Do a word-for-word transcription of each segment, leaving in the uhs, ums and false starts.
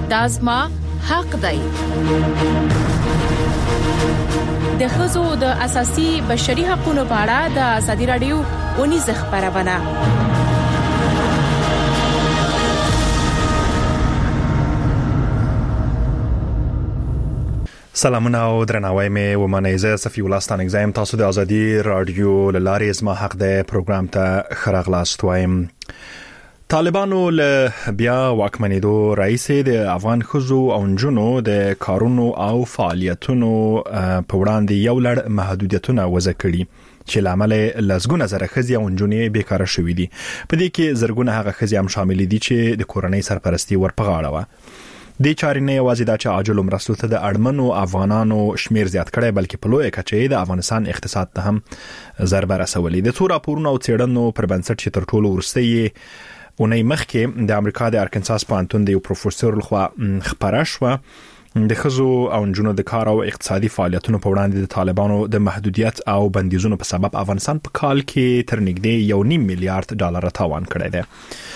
دا زما حق دی. د ښځو د اساسي بشري حقوقو په اړه د ازادي رادیو ونیز خبرونه. سلامونه او درناوی مې ومنئ. زه صفي الله ستانک زایم. تاسو د ازادي رادیو لارې زما حق دی پروګرام ته خراغلاست وایم. طالبانو له بیا واکمنېدو راځي د افغان ښځو او نجونو د کارونو او فعالیتونو په وړاندې یو لړ محدودیتونه وضع کړي چې لامل لزګونه زره ښځې او نجونې بیکاره شوې دي. په دې کې زرګونه هغه ښځې هم شامل دي چې د کورنۍ سرپرستی ورپغاړه و. د چارې نه یوازې دا چې عاجل مرستو ته د اړمنو افغانانو شمیر زیات کړي بلکې په لوی کچه د افغانستان اقتصاد ته هم ضربه رسولې. د څو راپورونو او څېړنو پر بنسټ چې تر ټولو وروستي اونۍ مخکې د امریکا د ارکنساس پوهنتون د یو پروفیسور لخوا خبره شوه د ښځو او نجونو د کار او اقتصادي فعالیتونو په وړاندې د طالبانو د محدودیت او بندیزونو په سبب افغانستان په کال کې تر نږدې یو نیم میلیارډ ډالر تاوان کړی دی.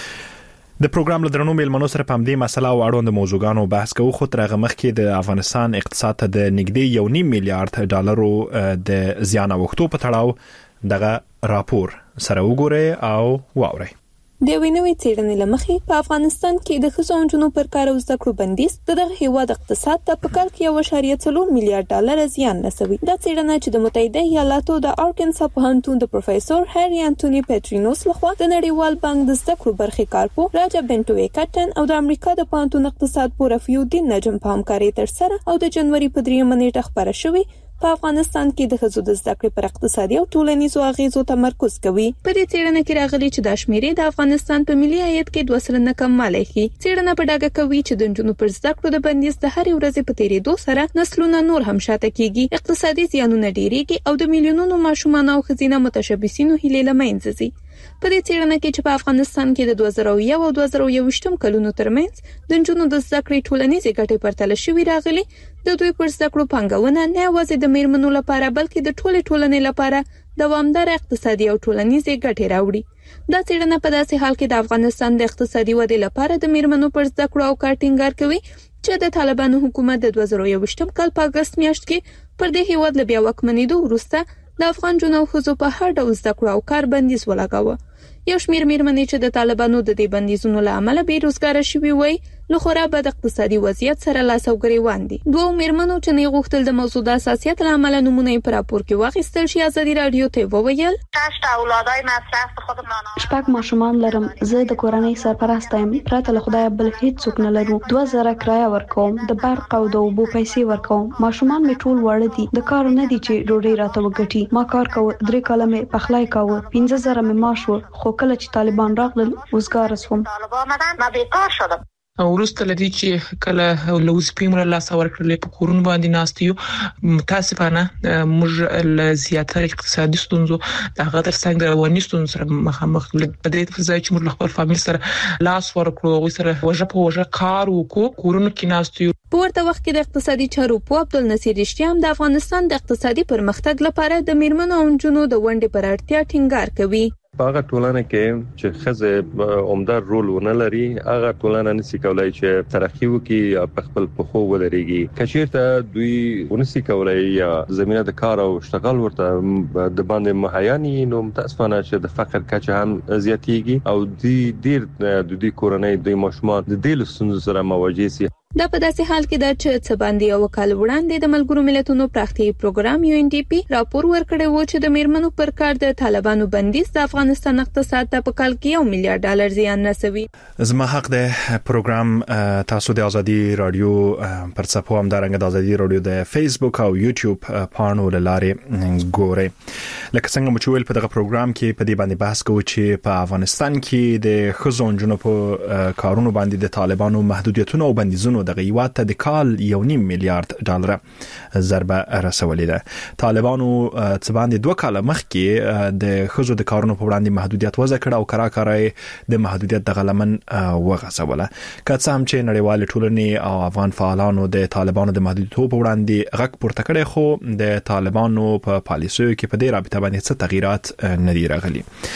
د پروګرام له درنو میلمنو سره په همدې مسله او اړوند موضوعګانو بحث کوو. خو تر هغه مخکې د افغانستان اقتصاد ته د نږدې یو نیم میلیارډ ډالرو د زیان اوښتو په تړاو دغه راپور سره وګورئ او واورئ. د وینوي څېړنې لمخې په افغانستان کې د ښځو او نجونو پر کار او زده کړو بندیز دغه هیواد اقتصاد ته په کال کې یو اعشاریه څلور میلیارډ ډالر زیان رسوي. دا څېړنه چې د متحده ایالاتو د ارکنسا پوهنتون د پروفیسور هری انټونی پیټرینوس لخوا د نړیوال بانک د زده کړو برخې کارپو راجا بنټوي کټن او د امریکا د پوهنتون اقتصاد پوه رفیع الدین نجم په همکارۍ ترسره او د جنوري په دریمه نیټه خبره شوې په افغانستان کې د ښځو د زده کړې پر اقتصادي او ټولنیزو اغیزو تمرکز کوي. په دې څېړنه کې راغلي چې د شمیرې د افغانستان په ملي عاید کې دوه سلنه کموالی ښيي. څېړنه په ډاګه کوي چې د نجونو پر زده کړو د بندیز د هرې ورځې په تیریدو سره نسلونه نور هم شاته کیږي، اقتصادي زیانونه ډیریږي او د میلیونونو ماشومان او ښځینه متشبثینو هیلې له منځه ځي. په دې څېړنه کې چې په افغانستان کې د دوه زره یو او دوه زره یوویشتم کلونو ترمنځ د نجونو د زده کړې ټولنیزې ګټې پرتله شوې راغلي، د دوی پر زده کړو پانګونه نه یوازې د میرمنو لپاره بلکې د ټولې ټولنې لپاره دوامدار اقتصادي او ټولنیزې ګټې راوړي. دا څېړنه په داسې حال کې د افغانستان د اقتصادي ودې لپاره د میرمنو پر زده کړو او کار ټینګار کوي چې د طالبانو حکومت د دوه زره یوویشتم کال په اګست میاشت کې پر دې هیواد له بیا واکمنېدو وروسته د افغان جنو ښځو په هر ډول زده کړو او کار بندیز ولګاوه. یو شمیر میرمنې چې د طالبانو د دې بندیزونو له امله بیروزګاره شوي وي له خورا بد اقتصادي وضعیت سره لاس او ګریوان دي. دوه میرمنو چې نه غوښتل د موضوع د اساسیت له امله نمونه پر راپور کې واخیستل شي ازادي رادیو ته وویل شش اولادای مصرف خودم نه شپږ ماشومان لرم. زه د کورنۍ سرپرست یم. پرته له خدای بل هیڅ څوک نه لرو. دوه زره کرایه ورکوم، د برق او د اوبو پیسې ورکوم. ماشومان می ټول وړه دي. د کار نه دي چې ډوډۍ راته وګټي. ما کار کوم، درې کاله می پخلای کوم، پنځه زره می معاش و. خو کله چې طالبان راغلل وزګار شوم. طالبان آمدن ما بیکار شدم. ورسته لدی چې کله لوز پیمره لاس ورکړلې په کورون باندې ناستیو متاسفانه موږ ل زیاتره اقتصادي ستونزو د هغه ترڅنګ د رواني ستونزو سره مخامخ په دې ځای چې موږ خپل فامیل سره لاس ورکړو او سره وجه په وجه کار وکړو کورونو کې ناستیو. په ورته وخت کې د اقتصادي چارو په عبدالنصیر رښتیا هم د افغانستان د اقتصادي پرمختګ لپاره د میرمنو او نجونو د ونډې پر اړتیا ټینګار کوي. هغه ټولنه کې چې ښځې عمده رول ونه لري هغه ټولنه نشي کولای چې ترقی وکړي او په خپل پخو ولريږي. کچېرته دوی ونسي کولای یا زمينه د کار او اشتغال ورته د باندې مهیاني نو متاسفانه چې د فقر کچه هم زیاتېږي او د ډیر د دې کورنۍ د ماشومان د دې لسونو سره مواجه سي. دا په داسې حال کې دا چې څه باندې یو کال وړاندې د ملګرو ملتونو پراختیایي پروګرام یو ان ډي پی راپور ورکړی و چې د میرمنو پر کار د طالبانو بندیز د افغانستان اقتصاد ته په کال کې یو میلیارډ ډالر زیان رسوي. زما حق د پروګرام تاسو د ازادي رادیو پر څپو هم دارنګ د ازادي رادیو د فیسبوک او یوټیوب پاڼو لاره ګورئ. لکه څنګه مو ویل په دغه پروګرام کې په دې باندې بحث کوو چې په افغانستان کې د ښځو او نجونو په کارونو باندې د طالبانو محدودیتونه او بندیزونه دغه هیواد ته د کال یو نیم میلیارډ ډالر ضربه رسولې ده. طالبانو څه باندې دوه کاله مخکې د ښځو د کارونو په وړاندې محدودیت وضع کړ او کراکارای د محدودیت د غلمن وغځوله. که څه هم چې نړیوال ټولنې او افغان فعالانو د طالبانو د محدودیتونو په وړاندې غږ پورته کړی خو د طالبانو په پالیسیو کې په دې رابطه باندې څه تغیرات نه دي راغلي.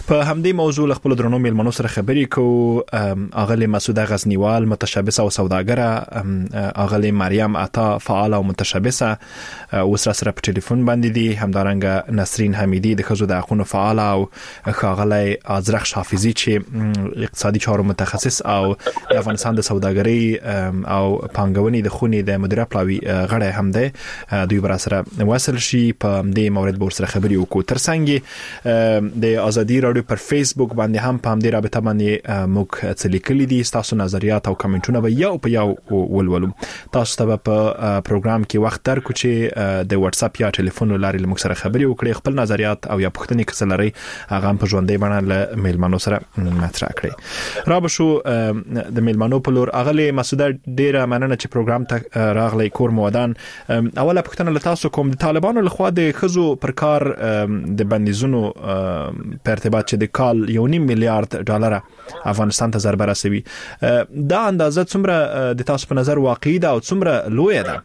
په همدې موضوع له خپل درنو میلمنو سره خبرې کوو. اغلی مسعوده غزنیوال متشبثه او سوداګره، اغلی مریم عطا فعال او متشبثه اوس را سره په ټلیفون باندې دي، همدارنګه نسرین حمیدی د خزو د حقوقو فعال او خاغلی ازرخ حافظی چې اقتصادي چارو متخصص او د افغانستان د سوداګرۍ او پانګونې د خونې د مدیره پلاوی غړی هم دی. دوی بر سره وصل شي په دې مورد بور سره خبرې وکړو. ترڅنګ د ازادي رادیو پر فیسبوک باندې هم په دې رابطه باندې موږ څه لیکلي دي. تاسو نظریات او کمنټونه به یو په یو ولولو. تاسو ته په پروګرام کې وخت درکو چې د واتس اپ یا ټلیفون لارې موږ سره خبرې وکړئ، خپل نظریات او یا پوښتنې کڅ لري هغه په ژوندۍ باندې له میلمنو سره مطرح کړئ. را به شو د میلمنو په لور. اغلی مسعوده ډیره مننه چې پروګرام ته راغلی. کور مودان اوله پوښتنه له تاسو کوم، د طالبانو لخوا د خزو پر کار د بندیزونو په ارتباط چې د کال یو نیم میلیارډ ډالر افغانستان ته ضربه رسوي، دا اندازه څومره د تاسو په نظر واقعي ده او څومره لویه ده؟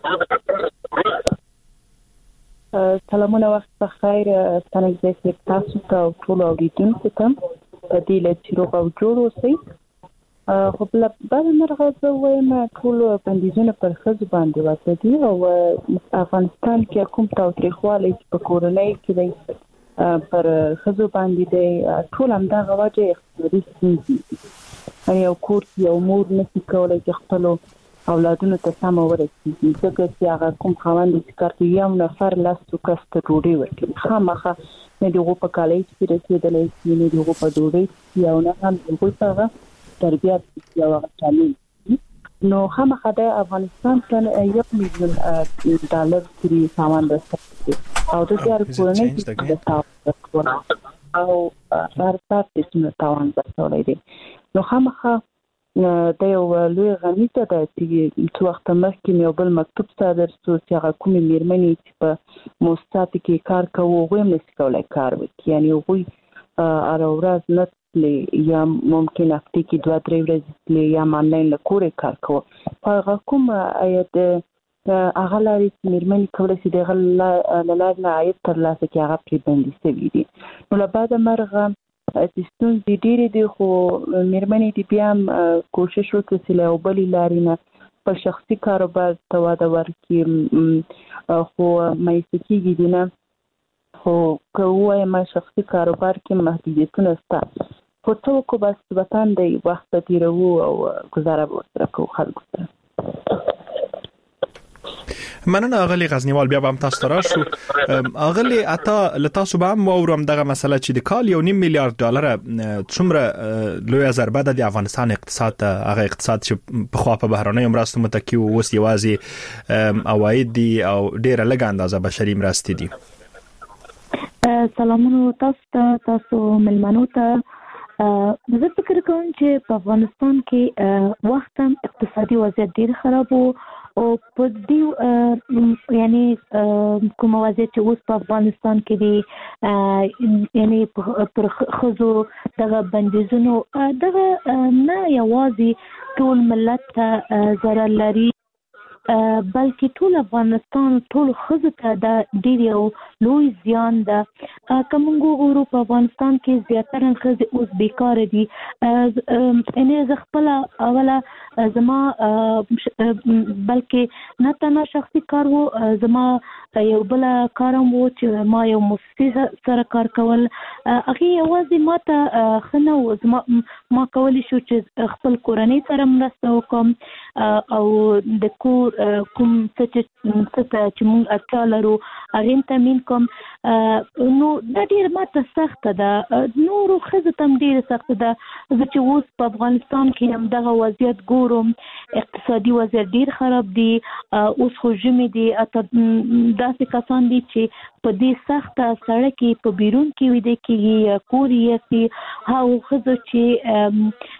سلامونه، وخت بخیر. ستنه زه تاسو ته ټول اوریدونکو ته په دې لچ روغ او جوړ اوسئ. خو بل بل مرغه زه وایم ټول بندیزونه پر خزو باندې واقع دي او افغانستان کې کوم تاوتریخوالی په کورنۍ کې دی پر خزو باندې دی، ټول هم دغه وجه اقتصادي ستونزې. یو کور یو مور نشي کولی چې خپل اولادونو ته سم ورسېږي، ځکه چې هغه کوم خاوند چې کار کوي یو نفر لاسو کس ته ډوډۍ ورکوي، خامخا نه د هغو په کالج کې رسېدلی شي، نه د هغو په ډوډۍ او نه هم د هغوی په هغه تربیت یا هغه تعلیم. نو خامخا د افغانستان څخه یو میلیون ډالر پورې سامان رسېږي او د دې کورنۍ د تاوان او هر څه چې تاوان رسولای دي. نو خامخا د یو لوی غنیته د چې وخت مخکې یو بل مکتوب صادر شو چې هغه کومې میرمنې چې په موسسات کې کار کوي هغوی هم نشي کولی کار وکړي، یعنی هغوی هره ورځ نه یا ممکن هفته کې دوه درې ورځې یا آنلاین له کوره کار کوي. هغه کوم عاید هغه لارې چې میرمنې کولی شي د هغه له لارې نه عاید ترلاسه کړي هغه پرې بندي شوي دي. نو له بعده مرغه چې ستونزې ډېرې دي، خو میرمنې دې بیا هم کوشش وکړي چې له یو بلې لارې نه په شخصي کاروبار ته وده ورکړي، خو مایسته کېږي دي نه. خو که ووایم شخصي کاروبار کې محدودیتونه شته، خو څه وکړو بس وطن دی وخت ته تېروو او ګزاره به ورسره کوو خلکو سره. مننه اغلی غزنیوال. بیا به هم تاسو ته راشو. اغلی عطا له تاسو به هم واورم دغه مسله چې د کال یو نیم میلیارډ ډالر څومره لویه ضربه ده د افغانستان اقتصاد ته، هغه اقتصاد چې پخوا په بهرنیو مرستو متکی و اوس یوازې عواید دي او ډېره لږه اندازه بشري مرستې دي. سلامونه تاسو ته، تاسو ملمنو ته. زه فکر کوم چې په افغانستان کې وخت هم اقتصادي وضعیت ډېر خراب و او په دې یعنی کوم وضعیت چې اوس په افغانستان کې دی، یعنی پر خزو دغه بندیزونو دغه نه یوازې ټول ملت ته ضرر لري بلکې ټول افغانستان ټول خزو ته دا ډېر یو لوی زیان ده. که موږ وګورو په افغانستان کې زیاتره ښځې اوس بیکاره دي. یعنې زه خپله اوله زما بلکې نه تنها شخصي کار و، زما یو بله کار هم و چې ما یو مؤسسې سره کار کول، هغې یوازې ما ته ښه نه و. زما ما کولی شو چې خپل کورنۍ سره مرسته وکړم او د کور کوم څه چې موږ اړتیا لرو هغې تامین کوم. نو دا ډېره ما ته سخته ده، نورو ښځو ته هم ډېره سخته ده. زه چې اوس په افغانستان کې هم دغه وضعیت ګورم، اقتصادي وضعیت ډېر خراب دی. اوس خو ژمي دی، داسې کسان دي چې په دې سخته سړه کې په بیرون کې ویده کېږي یا کور یې یخي. هغو ښځو چې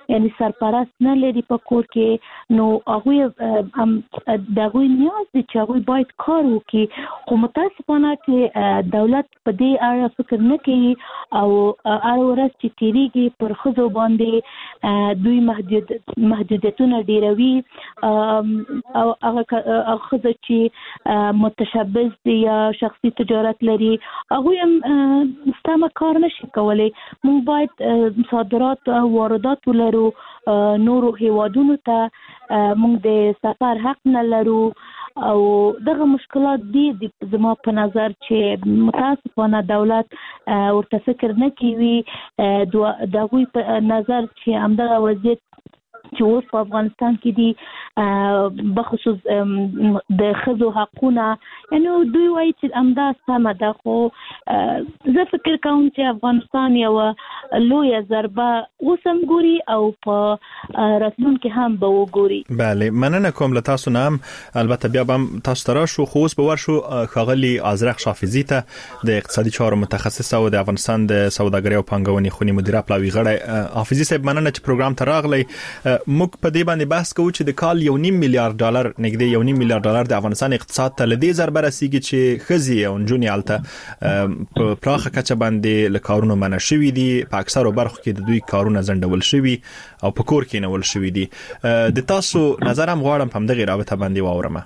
یعنی سرپرست نه لري په کور کې نو هغه هم دغه نیاز دي چې هغه باید کار وکړي خو متاسفانه چې دولت په دې اړه فکر نه کوي او هر ورځ چې تیریږي پر خزو باندې دوی محدود محدودیتونه ډیروي او هغه خزو چې متشبث دي یا شخصي تجارت لري هغه هم ستامه کار نشي کولای موږ باید صادرات او واردات ولرو نورو هیوادونو ته موږ د سفر حق نه لرو او دغه مشکلات دي زما په نظر چې متاسفانه دولت ورته فکر نه کوي دغه په نظر چې همدغه وضعیت چې اوس په افغانستان کې دي بخصوص د ښځو حقونه یعنی دوی وایي چې همدا سمه ده خو زه فکر کوم چې افغانستان یو لویه ضربه اوس هم ګوري او په راتلونکي هم به وګوري. بله مننه کوم له تاسو نه هم البته بیا به هم تاسو ته راشو خو اوس به ورشو ښاغلي ازرق شافزي ته د اقتصادي چارو متخصص او د افغانستان د سوداګرۍ او پانګونې خونې مدیره پلاوي غړی حافظي صاحب مننه چې پروګرام ته راغلی. موږ په دې باندې بحث کوو چې د کال یو نیم میلیارډ ډالر نږدې یو نیم میلیارډ ډالر د افغانستان اقتصاد ته لدې ضربه رسیږي چې خزي او نجونې الته په پراخه کچه باندې له کارونو منع شوي دي په اکثرو برخو کې د دوی کارونه ځنډول شوي او په کور کې نول شوي دي. د تاسو نظر هم غواړم په همدغه رابطه باندې واورم.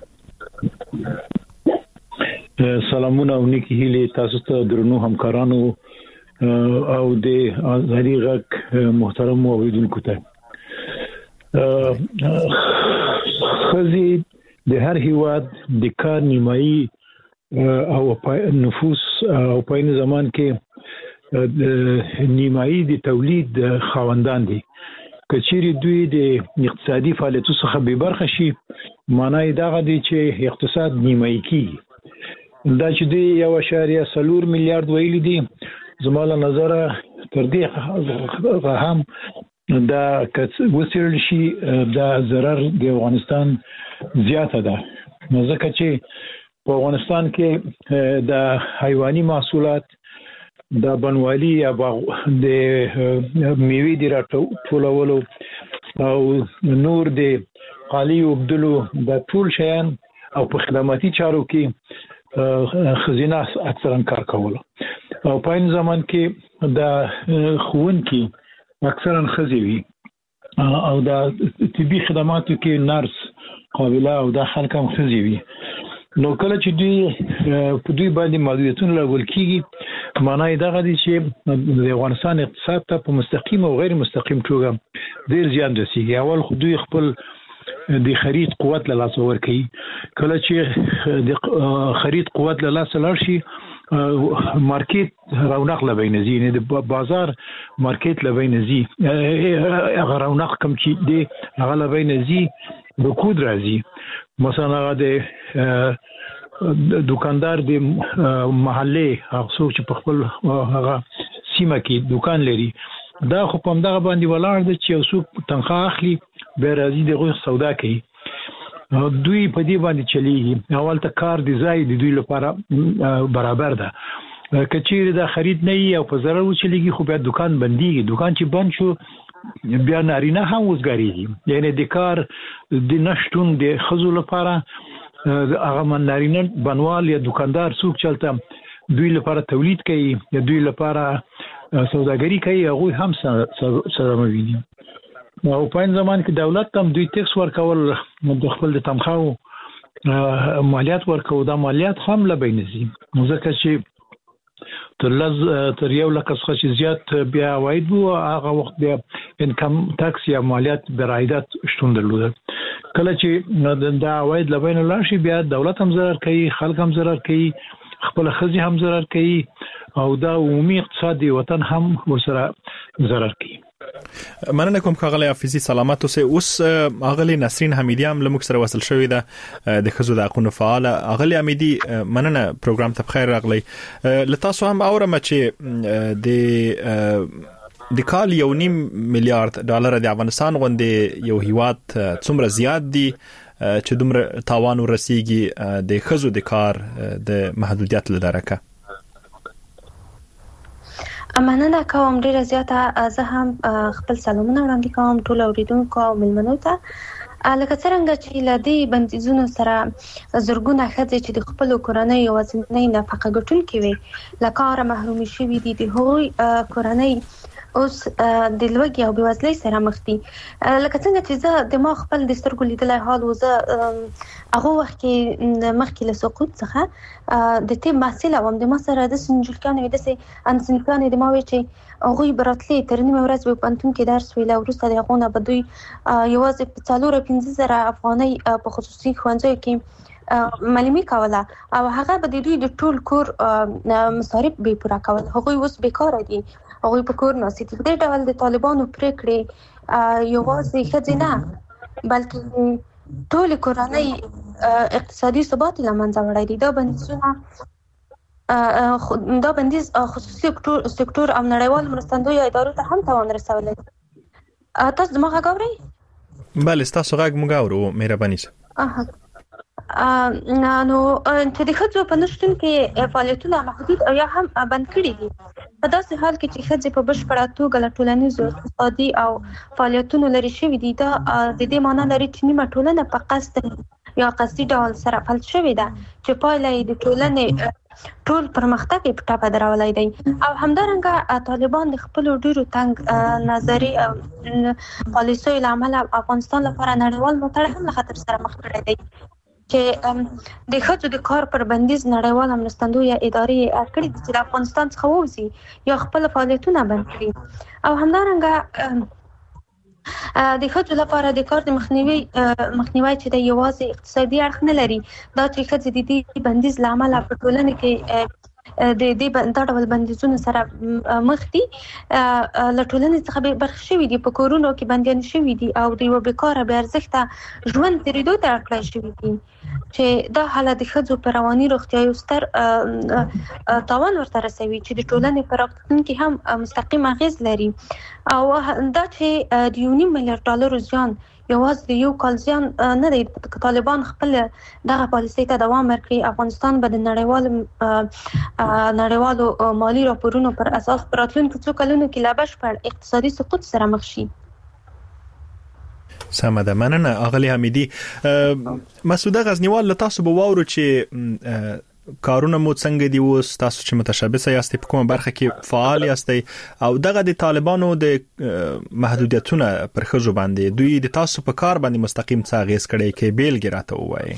سلامونه او نیکی هیله تاسو ته درنو همکارانو او د ازادي غږ محترم اوریدونکو ته. خزي د هر هیواد د کار نیمایي او نفوس او په این زمان کې نیمایي د تولید خاوندان دي کچېری دوی د اقتصادي فعالیتو څخه به برخه شي معنی دا غدي چې اقتصاد نیمایي کیږي دا چې دی یو اشاریه څلور میلیارډ ویل دي زموږ نظر تر دې هم دا وسیل شي دا ضرر د افغانستان زیاته ده نو ځکه چې په افغانستان کې د حیواني محصولات د بنوالي یا د میوې د راټولولو او نور د قالي وبدلو د ټول شیان او په خدماتي چارو کې خزینه اکثرا کار کوله او په این زمان کې د خوون کې اکثرا خزي وي او دا طبي خدماتو کې نرس قابله او دا خلک هم خزي وي نو کله چې دوی په دوی باندې محدودیتونه لګول کیږي معنی دا غدي چې د افغانستان اقتصاد ته په مستقیم او غیر مستقیم توګه ډیر زیان رسیږي. اول خو دوی خپل د خرید قوت له لاسه ورکوي کله چې د خرید قوت له لاسه لاړ شي مارکیټ رونق لبینزي نه د بازار مارکیټ لبینزي هغه رونق کم چې دی هغه لبینزي رکود راځي مثلا هغه د دکاندار د محله هغه څوک چې په خپل هغه سیمه کې دکان لري دا خو په همدغه باندې ولاړ دی چې یو څوک تنخواه اخلي به راځي دغه سودا کوي دوی په دې باندې چلیږي اول ته کار دی ځای د دوی لپاره برابر ده کچېر د خرید نه او په ضرر وچلیږي خو بیا دکان بنديږي دکان چې بند شو بیا نارینه هم وزګاریږي یعنی د کار د نشټون د خزو لپاره هغه من نارینه بنوال یا دکاندار څوک چلته دوی لپاره تولید کوي یا دوی لپاره سوداګری کوي هغه هم سره مویني او په این زمان کې دولت هم دوی ټیکس ورکول د خپل د تنخواه مالیات ورکول دا مالیات هم لبینځي ځکه چې تر لز تر یو لک څخه چې زیات بیا عواید وو هغه وخت بیا انکم ټاکس یا مالیات برایدات شتون درلود کله چې دا عواید لبین لا شي بیا دولت هم ضرر کوي خلک هم ضرر کوي خپل خزي هم ضرر کوي او دا عمومي اقتصادي وطن هم ورسره ضرر کوي. مننه کوم ښاغلی حافظي سلامت اوسئ. اوس ښاغلی نسرین حمیدي هم له موږ سره وصل شوې ده د ښځو د حقونو فعاله. ښاغلی حمیدي مننه پروګرام ته بخیر راغلی. له تاسو هم اورم چې د د کال یو نیم میلیارډ ډالر د افغانستان غوندې یو هیواد څومره زیات دي چې دومره تاوان ورسیږي د ښځو د کار د محدودیت له درکه. مننه کوم ډیره زیاته. زه هم خپل سلامونه وړاندې کوم ټول اوریدونکو او ملمنو ته. لکه څنګه چې لدی بندیزونو سره زرګونه ښځې چې د خپل کورنۍ یوازینۍ نفقه ګټونکې وي له کاره محرومې شوي دي، د هغوی کورنۍ اوس د لوږې او بېوزلۍ سره مخ دي. لکه څنګه چې زه د ما خپل د سترګو لیدلی حال و، زه هغه وخت کې مخکې له سقوط څخه د طب محصله وم، د ما سره داسې نجونکانې وې، داسې همصنفیانې د ما وې چې هغوی به راتلې تر نیمې ورځ به په پوهنتون کې درس ویله، وروسته د هغو نه به دوی یوازې په څلور پنځه زره افغانۍ په خصوصي ښوونځیو کې معلمي کوله او هغه به د دوی د ټول کور مصارف به پوره کول. هغوی اوس بیکاره دي، هغوی په کور ناست دي. په دې ډول د طالبانو پرېکړې یوازې ښځې نه بلکې ټول کورنۍ اقتصادي ثبات له منځه وړی دي. دا بندیزونه دا بندیز خصوصي سکتور او نړیوال مرستندویو ادارو ته هم تاوان رسولی. تاسو زما غږ اورئ؟ بله، ستاسو غږ موږ اورو. مهرباني اها نو چې د ښځو په نشتون کې فعالیتونه محدود او یا هم بند کړي دي، په داسې حال کې چې ښځې په بشپړه توګه له ټولنیزو اقتصادي او فعالیتونو لرې شوي دي، دا د دې معنا لري چې نیمه ټولنه په قصد یا قصدي ډول سره فلج شوې ده چې پایله یې د ټولنې ټول پرمختګ یې په ټاپه درولی دی. او همدارنګه طالبان د خپلو ډېرو تنګ نظري پالیسیو له امله افغانستان لپاره نړیوال ملاتړ هم له خطر سره مخ کړی دی چې د ښځو د کار پر بندیز نړیوال مرستندویه ادارې کړي دي چې د افغانستان څخه ووځي یا خپل فعالیتونه بند کړي. او همدارنګه د ښځو لپاره د کار د مخنیوي مخنیوي چې د یوازې اقتصادي اړخ نه لري، دا چې ښځې د دې بندیز له امله په ټولنه کې د دې دا ډول بندیزونو سره مخ دي، له ټولنې څخه بې برخې شوي دي، په کورونو کې بندیانې شوي دي او د یوه بېکاره بې ارزښته ژوند تېرېدو ته اړ کړی شوي دي، چې دا حالت د ښځو په رواني روغتیا یو ستر تاوان ورته رسوي چې د ټولنې په راتلونکي هم مستقیم اغېز لري. او دا چې د یو نیم میلیارډ ډالرو زیان یوازې د یو کال زیان نه دی. طالبان خپل دغه پالیسۍ ته دوام ورکړي، افغانستان به د نړیوالو نړیوالو مالي راپورونو پر اساس په راتلونکو څو کلونو کې له بشپړ اقتصادي سقوط سره مخ شي. سمه ده، مننه اغلی حمیدي. مسعوده غزنیوال، له تاسو به واورو چې کارونه مو څنګه دي اوس، تاسو چې متشبثه یاستئ، په کومه برخه کې فعال یاستئ، او دغه د طالبانو د محدودیتونه پر ښځو باندې دوی د تاسو په کار باندې مستقیم څه اغېز کړی کې بیلګې راته ووایئ؟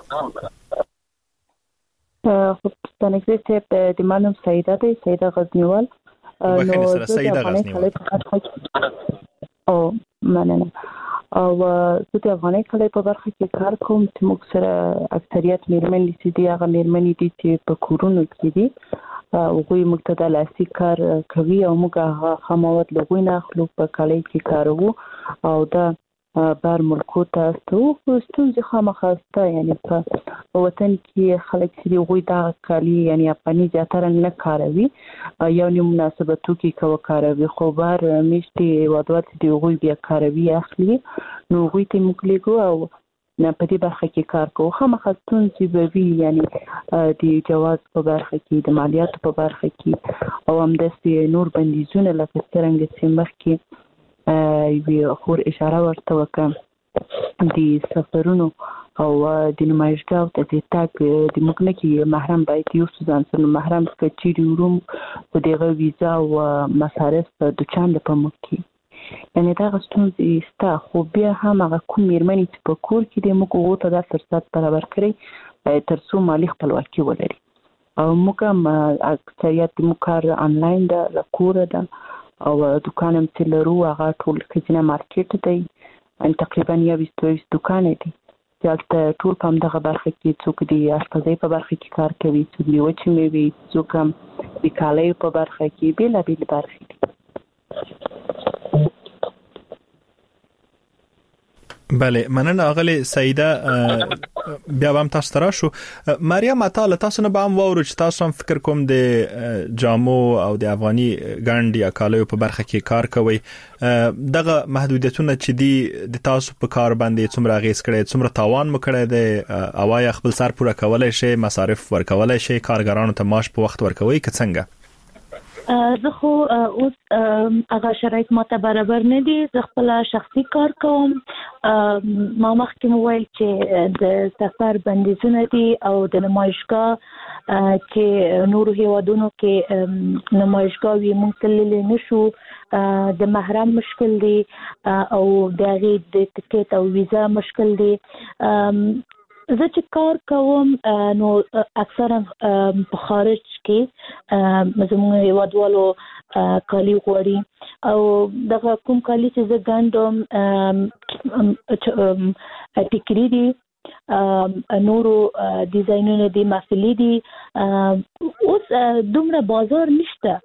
خب تنګزی صاحب، د ما نوم سیده دی، سیده غزنیوال. بخښنې سره سیده غزنیوال. او مننه. او زه د افغاني کلي په برخه کې کار کوم چې موږ سره اکثریت میرمنې چې دي هغه میرمنې دي چې په کورونو کې دي، هغوی موږ ته د لاسي کار کوي او موږ هغه خاموات له هغوی نه اخلو، په کلي کې کاروو او دا بار ملکو ته استو. ستونزې خامخا شته، یعنی په وطن کې خلک چې دي هغوی دغه کالي یعنی افغاني زیاتره نه کاروي، یو نیم مناسبتو کې که وکاروي، خو بار میاشتې وادوات دي هغوی بیا کاروي اخلي، نو هغوی ته موږ لیږو او په دې برخه کې کار کوو. خامخا ستونزې به وي، یعنی د جواز په برخه کې، د مالیاتو په برخه کې او همداسې نور بندیزونه لکه څرنګه چې مخکې یوې خور اشاره ورته وکړه د سفرونو او د نمایشګاه او د تګ د موږ نه کې محرم باید یوسو ځان سره محرم که چیرې وروم په دغه ویزا او مصارف د چاند په موږ کې، یعنې دغه ستونزې شته. خو بیا هم هغه کوم میرمنې چې په کور کې دي موږ هغو ته دا فرصت برابر کړی تر څو مالي خپلواکي ولري. او موږ هم اکثریت موږ کار آنلاین ده، له کوره ده او دکان هم چې لرو هغه ټول ښځینه مارکیټ دی، تقریبا یویشت دویشت دکانې دي چې هلته ټول په همدغه برخه کې څوک د اشپزۍ په برخه کې کار کوي، څوک د وچې مېوې، څوک هم د کالیو په برخه کې، بېلابېلې برخې دي. بله، مننه اغلی سیده. بیا به هم تاسو ته راشو. مریم عطا، تاسو نه به هم واورو چې تاسو هم فکر کوم د جامو او د افغاني ګنډ یا کالیو په برخه کې کار کوئ. دغه محدودیتونه چې دي د تاسو په کار باندې څومره اغېز کړی، څومره تاوان مو کړی دی، او آیا خپل سر پوره کولی شئ، مصارف ورکولی شئ، کارګرانو ته معاش په وخت ورکوئ که څنګه؟ زه خو اوس هغه شرایط ماته برابر نه دي. زه خپل شخصي کار کوم. ما مخکې مو ویل چې د سفر بندیزونه دي او د نمایشګاه چې نورو هیوادونو کې نمایشګاه وي مونږ تللی نشو. د محرم مشکل دی او د هغې د ټکټ او ویزا مشکل دی. زه چې کار کوم نو اکثرا په خارج کې زموږ هیوادوالو کالي غواړي او دغه کوم کالي چې زه ګنډم ټیکري دي، نورو ډیزاینونه دي، محفلي دي. اوس دومره بازار نشته.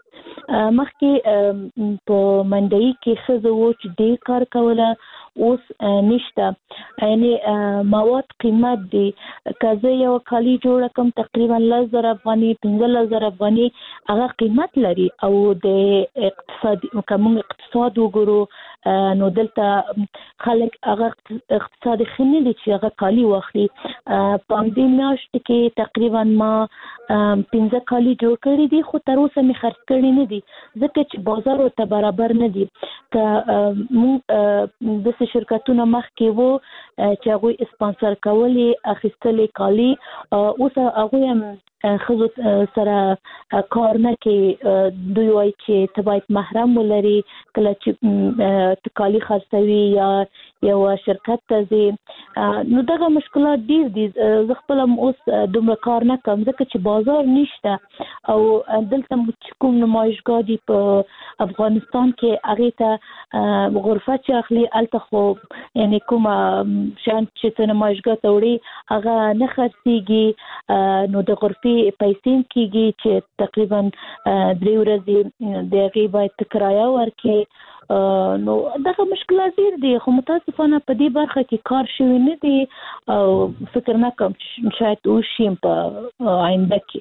مخکې په منډۍ کې ښځه وو چې ډېر کار کوله، اوس نشته. یعنی مواد قیمت دي. که زه یو کالي جوړه کوم تقریبا لس زره افغاني پنځلس زره افغاني هغه قیمت لري او د اقتصاد که موږ اقتصاد وګورو نو دلته خلک هغه اقتصاد ښه نه دي چې هغه کالي واخلي. په همدې میاشت کې تقریبا ما پنځه کالي جوړ کړي دي خو تر اوسه مې خرڅ کړي نه دي ځکه چې بازار ورته برابر نه دي. که موږ داسې شرکتونه مخکې وو چې هغوی اسپانسر کولې اخیستلې کالي، اوس هغوی هم ښځو سره کار نه کوي. دوی وایي چې ته باید محرم ولري کله چې ته کالي خرڅوي یا یو شرکت ته ځې. نو دغه مشکلات ډېر دي. زه خپله هم اوس دومره کار نه کوم ځکه چې بازار نشته او دلته چې کوم نمایشګاه دي په افغانستان کې هغې ته غرفه چې اخلي هلته خو یعنې کومه شیان چې ته نمایشګاه ته وړې هغه نه خرڅېږي. نو د غرفې پیسې هم کېږي چې تقریبا درې ورځې د هغې باید ته کرایه ورکړې. نو دغه مشکلات ډېر دي خو متاسفانه په دې برخه کې کار شوی نه دی او فکر نه کوم چې شاید وشي په آینده کې.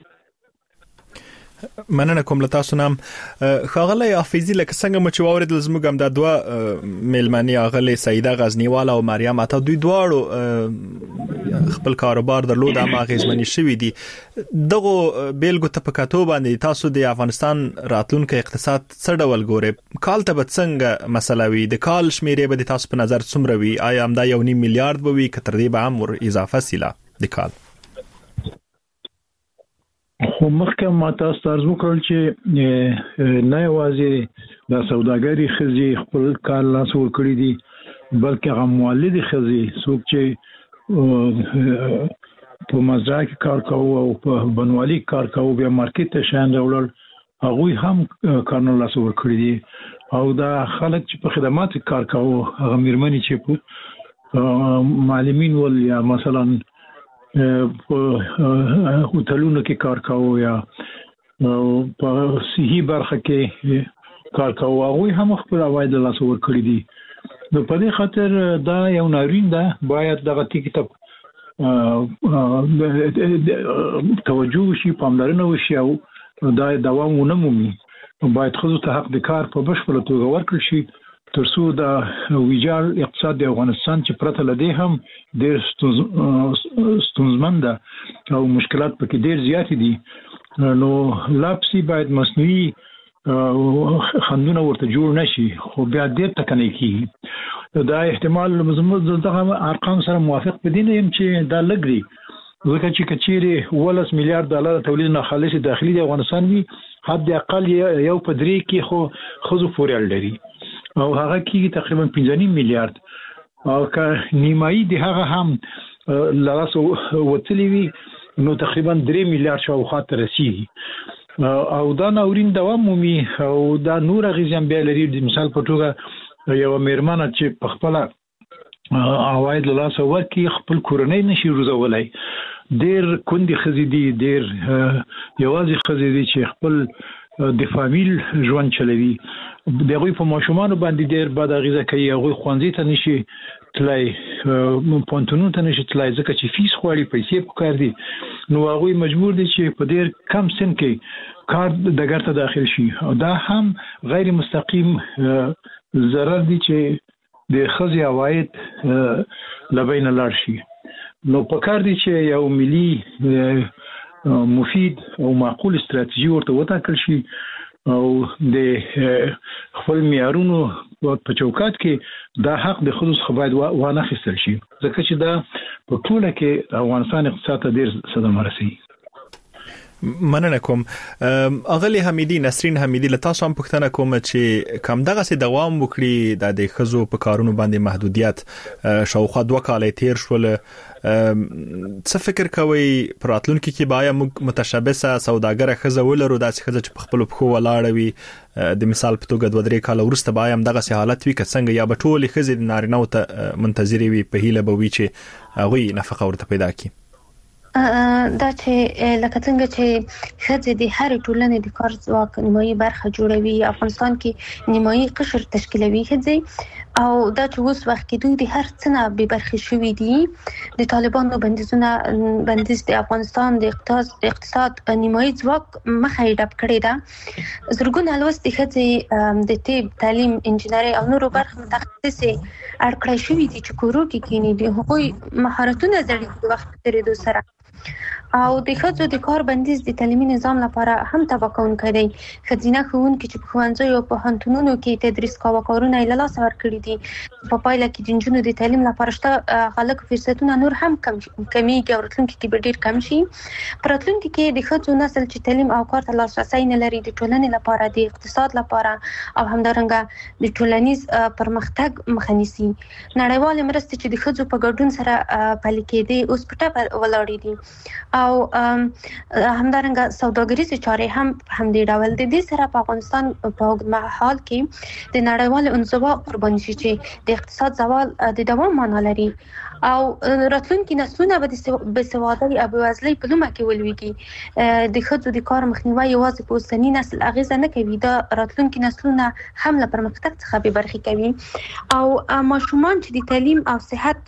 مننه کوم له تاسو نه. ښاغلی حافظي لکه څنګه مو چې واورېدل زموږ هم دا دوه میلمنې اغلې سعیده غزنیواله او مریم عطا دوی دواړو خپل کاروبار درلود هم اغېزمنې شوي دي. دغو بیلګو ته په کتو باندې تاسو د افغانستان راتلونکی اقتصاد څه ډول ګورئ؟ کال ته به څنګه مسله وي؟ د کال شمیرې به د تاسو په نظر څومره وي؟ آیا همدا یو نیم میلیارډ به وي که تر دې به هم ور اضافه سي لا د کال؟ خو مخکې ما تاسو ته عرض وکړل چې نه یوازې د سوداګرۍ ښځې خپل کار لاس ورکړي دي بلکې هغه مولدې ښځې څوک چې په مزرعه کې کار کوو او په بنوالي کار کوو بیا مارکیټ ته شیان راوړل هغوی هم کارونه لاس ورکړي دي. او دا خلک چې په خدماتو کې کار کوو هغه میرمنې چې په معلمین ول یا مثلا په هوټلونو کې کار کوو یا په صحي برخه کې کار کوو هغوی هم خپل عواید له لاسه ورکړي دي. نو په دې خاطر دا یو ناورین ده. باید دغه ټکي ته توجه وشي، پاملرنه وشي او دا دوام ونه مومي. باید ښځو ته حق د کار په بشپړه توګه ورکړل شي تر څو د ویجاړ اقتصاد د افغانستان چې پرته له دې هم ډېر ستونزمن ده او مشکلات پکې ډېر زیات دي. نو لاپسي باید مصنوعي خندونه ورته جوړ نشي خو بیا ډېر ټکنی کېږي. دا احتمال زموږ دغه ارقام سره موافق بدین یم چې دا لږ دي ځکه چې کچېرې ولس میلیارډ ډالر تولید ناخالص داخلي د افغانستان وي حد اقل یو په درې کې خو ښځو پورې اړه لري او هغه کېږي تقریبا پنځه نیم میلیارډ او که نیمایي د هغه هم له لاسه وتلي وي نو تقریبا درې میلیارډ شاوخوا ته رسېږي او دا ناورین دوام مومي او دا نور اغېزې هم بیا لري. د مثال په توګه یوه میرمنه چې په خپله عواید له لاسه ورکړي خپل کورنۍ نشي روزولی. ډېر کندې ښځې دي، ډېر یوازې ښځې دي چې خپل د فامیل ژوند چلوي. د هغوی په ماشومانو باندې ډېر بد اغېزه کوي. هغوی ښوونځي ته نشي تللی، پوهنتونونو ته نشي تللی ځکه چې فیس غواړي، پیسې پکار دي. نو هغوی مجبور دي چې په ډېر کم سن کې کار ډګر ته داخل شي او دا هم غیر مستقیم ضرر دي چې د ښځې عواید له بینه لاړ شي. نو پکار دي چې یو ملي مفید او معقول استراتیژي ورته وټاکل شي او د خپل معیارونو په چوکاټ کې دا حق د خصوص خبرد وانه خستل شي ځکه چې دا په ټوله کې افغانستان اقتصاد ته ډیر صدمه رسي. مننه کوم. اغلی حمیدی نسرین حمیدی له تاسو هم پوښتنه کوم چې کوم دغه سي دوام وکړي د خزو په کارونو باندې محدودیت شاوخوا دوه کال تیر شول، څه فکر کوي پراتلونکو کې باید موږ متشابسه سوداګر خزه ولرو داسې خزه چې په خپل پخو ولاړ وي د مثال په توګه دوه درې کال ورسته باید دغه سي حالت وي که څنګه یا به ټول خزه نارینه او ته منتظر وي په هیله به وي چې هغه نفقه ورته پیدا کړي. دا چې لکه څنګه چې خځې د هر ټولنې د کار ځواک نیمایي برخه جوړوي، افغانستان کې نیمایي قشر تشکیلوي خځې، او دا چې اوس وخت کې دوی د هر څه نه بې برخې شوي دي. د طالبانو بندیزونه بندیز د افغانستان د اقتصاد اقتصاد نیمایي ځواک مخه یې ډب کړې ده. زرګونه لوستې خځې د طب، تعلیم، انجینري او نورو برخو متخصصې اړکړې شوي دي چې کورو کې کینی دي هغوی مهارتونه زده د وخت تیریدو سره. او د ښځو د کار بندیز د تعلیمي نظام لپاره هم تباه کوونکی دی. ښځینه ښوونکي چې په ښوونځیو او پوهنتونونو کې تدریس کاوه کارونه یې له لاسه ورکړي دي. په پایله کې د نجونو د تعلیم لپاره شته غلط فرصتونه نور هم کم کمیږي او راتلونکي کې به ډیر کم شي. په راتلونکي کې د ښځو نسل چې تعلیم او کار ته لاسرسی نه لري د ټولنې لپاره، د اقتصاد لپاره او همدارنګه د ټولنیز پرمختګ مخه نیسي. نړیوال مرستې چې د ښځو په ګډون سره پلي کېدې اوس په ټپه ولاړې دي، او همدارنګه سوداګریزې چارې هم هم دی ډول د دې سره په افغانستان په اوږدمهال کې د نړیوال انزوا قرباني شي چې د اقتصاد زوال د دوام معنا لري، او راتلونکي نسلونه به د بېسوادۍ او بېوزلۍ په لومه کې ولویږي. د ښځو د کار مخنیوی یوازې په اوسني نسل اغیزه نه کوي، دا راتلونکي نسلونه هم له پرمختګ څخه بې برخې کوي. او ماشومان چې د تعلیم او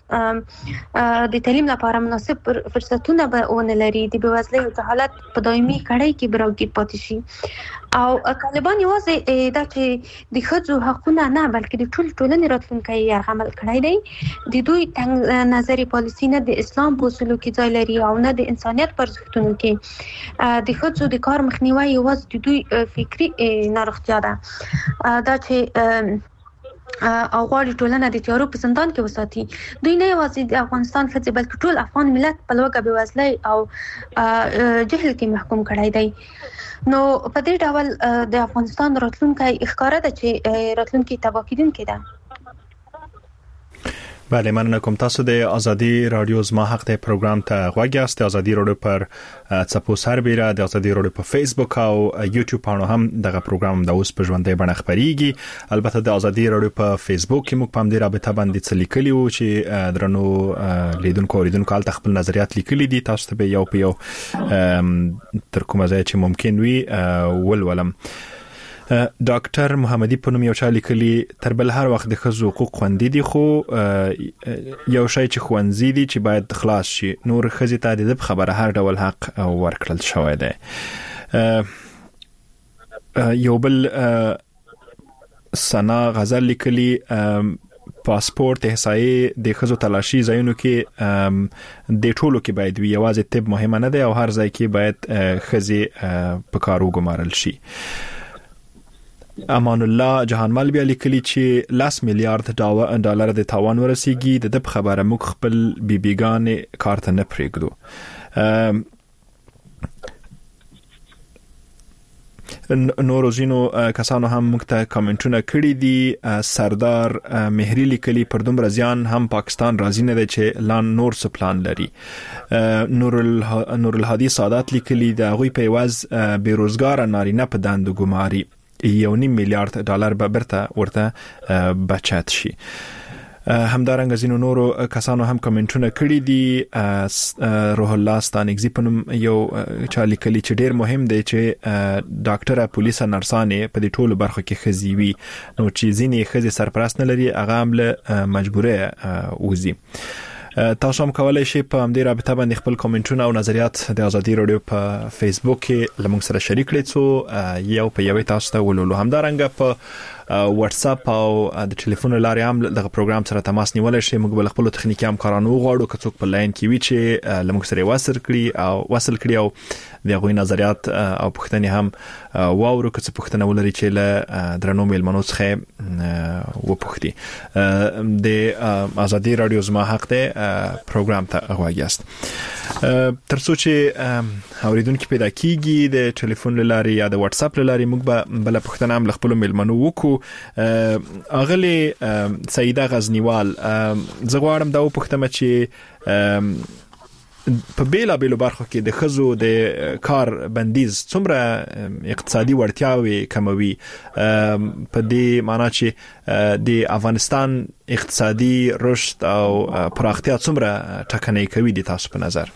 صحت د تعلیم لپاره مناسب فرصتونه به ونه لري، د بېوزلۍ او جهالت په دایمي کړۍ کې به راګیر پاتې شي. او طالبان یوازې دا چې د ښځو حقونه نه بلکې د ټول ټولنې راتلونکی یې عمل کړی دی. د دوی تنګ نظري پالیسي نه د اسلام په اصولو کې ځای لري او نه د انسانیت پر ارزښتونو کې. د ښځو د کار مخنیوی یوازې د دوی فکري ناروغتیا ده. دا چې او غواړي ټولنه د تیارو په زندان کې وساتي. دوی نه یوازې د افغانستان ښځې بلکې ټول افغان ملت په لوږه، بېوزلۍ او جهل کې محکوم کړی دی. نو په دې ډول د افغانستان راتلونکی ښکاره ده چې راتلونکی تباه کېدونکی ده. بله، مننه کوم. تاسو د ازادي رادیو زما حق د پروګرام ته غوږ یاست. ازادي رادیو پر څپو سربېره د ازادي رادیو په فیسبوک او یوټیوب باندې هم دغه پروګرام د اوس په ژوندۍ بڼه خبريږي. البته د ازادي رادیو په فیسبوک کې موږ په همدې رابطه باندې څه لیکلي وو چې درنو لیدونکو اوریدونکو حالت خپل نظریات لیکلي دي. تاسو ته یو په یو تر کومه ځای چې ممکن وي ولولم. ډاکټر محمدي په نوم یو چا لیکلي تر بل هر وخت د ښځو حقوق خوندي دي، خو یو شی چې خوندي دي چې باید خلاص شي. نور ښځې ته د خبره هر ډول حق ورکړل شوی دی. یو بل سنا غزل لیکلي پاسپورت احصایې د ښځو تلاشي ځایونو کې د ټولو کې باید وي، یوازې طب مهمه نه دی او هر ځای کې باید ښځې په کار وګمارل شي. امان الله جهانمل بیا لیکلي چې لاس میلیارډ ډالر د تاوان ورسیږي. د دې خبره موږ خپل بیبیګانې کار ته نه پرېږدو. نورو ځینو کسانو هم موږ ته کامنټونه کړي دي. سردار مهری لیکلي پر دومره زیان هم پاکستان راضي نه دی چې لان نور څه پلان لري. نور نور الهادي سادات لیکلي د هغوی په عوض بیروزګار نارینه په دندو ګماري یو نیم میلیارډ ډالر به برته ورته بچت شي. همدارنګه ځینو نورو کسانو هم کمنټونه کړي دي. روح الله ستانګزي په نوم یو چا لیکلي چې ډیر مهم دی چې ډاکټره، پولیس، نرسانې په دې ټولو برخو کې ښځې وي، نو چې ځینې ښځې سرپرست نه لري هغه هم له مجبوره وځي. تاسو هم کولای شئ په همدې رابطه باندې خپل کومنټونه او نظریات د ازادي رادیو په فیسبوک کې لمونږ سره شریک کړئ څو یو په یوې تاسو ته ولولو. همدارنګه په واتس اپ او د ټلیفون لارې هم د پروګرام سره تماس نیول شي. موږ بل خپل تخنیکی همکارانو غواړو که څوک په لاین کې وي چې لمږ سره وصل کړي او وصل کړي او دغه نظریات او پوښتنې هم واورو که څه پوښتنه ولري چې له درنو میلمنو څخه وپوښتي. د ازادي رادیو زما حق ده پروګرام ته غواړئ ترڅو چې اوریدونکو پیدا کیږي د ټلیفون لارې یا د واتس اپ لارې موږ به بل پښتنه هم خپل میلمنو وکړو. اغلی سیده غزنیوال زه غواړم دا وپوښتم چې په بیلا بیلو برخو کې د خزو د کار بندیز څومره اقتصادي وړتیاوي کموي په دې معنی چې د افغانستان اقتصادي رشد او پراختیا څومره ټکنۍ کوي د تاسو په نظر؟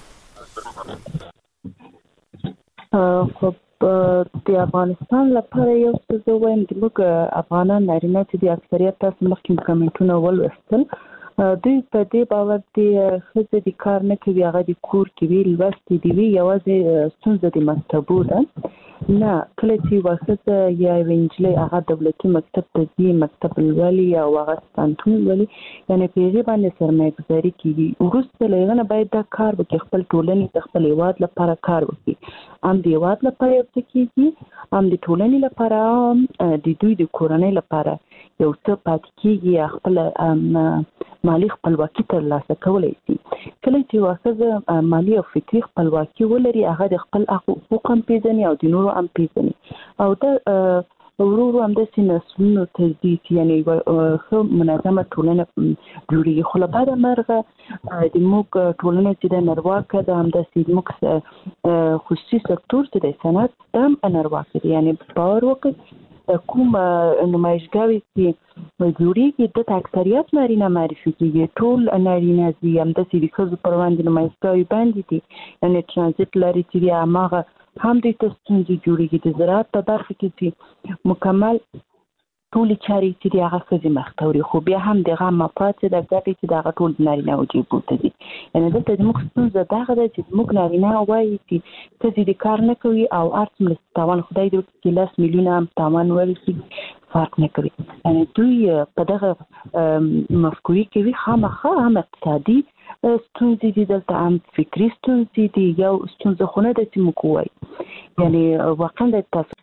خب د افغانستان لپاره یو څه وایم د موږ افغانان نارینه چې د اکثریت تاسو مخکې کمنټونه ولوستل دوی په دې باور دي خزه د کار نه کوي هغه د کور کې وی لوستي دی وی یوازې ستونزه د مکتبو ده نه کله چې واسطه یا وینجلې هغه دولتي مکتب ته ځي مکتب الولی او هغه ستانتون ولی یعنی په دې باندې سرمایه گذاري کوي ورسته لغنه باید دا کار وکړي خپل ټولنې د خپل هیواد لپاره کار وکړي ام د هیواد لپاره یو څه کیږي ام د ټولنې لپاره د دوی د کورنۍ لپاره یو څه پاتې کیږي خپل مالی خپلواکي ترلاسه کولای شي. کله چې واخذ مالی او فکری خپلواکي ولري هغه د خپل حقوق هم پیژني او د نورو هم پیژني او دا ورورو هم د سینسونو تجدید یعنی خو منظمه ټولنه جوړي خو له بعد مرغه د موږ ټولنه چې د نرواکه د هم د سیموکس خصوصي سکتور چې د صنعت دم نرواکه یعنی باور وکړي کوم نمایشګاوي چې جوړیږي د اکثریت نارینه معرفي کیږي ټول نارینه زی هم د سړي خزو پر وړاندې نمایشګاوي باندې دي یعنی ترانزیت لري چې هغه هم د تستونزي جوړیږي د زراعت په برخه کې چې مکمل ټول چاري چې هغه خزي مختوري خو بیا هم دغه مفاد د ګټې چې دغه ټول نارینه او جيبو ته دي یعنی دلته د موږ څنګه دغه د چې موږ نارینه وایي چې کزي د کار نه کوي او ارتم لستوان خدای دې کې لاس میلیونه هم تاوان ورسي فرق نه کوي یعنی دوی په دغه مفکوري کې خامخا هم اقتصادي ستونزې دي دلته هم فکری ستونزې دي یو ستونزه خونه د چې موږ وایي یعنی واقعا د تاسو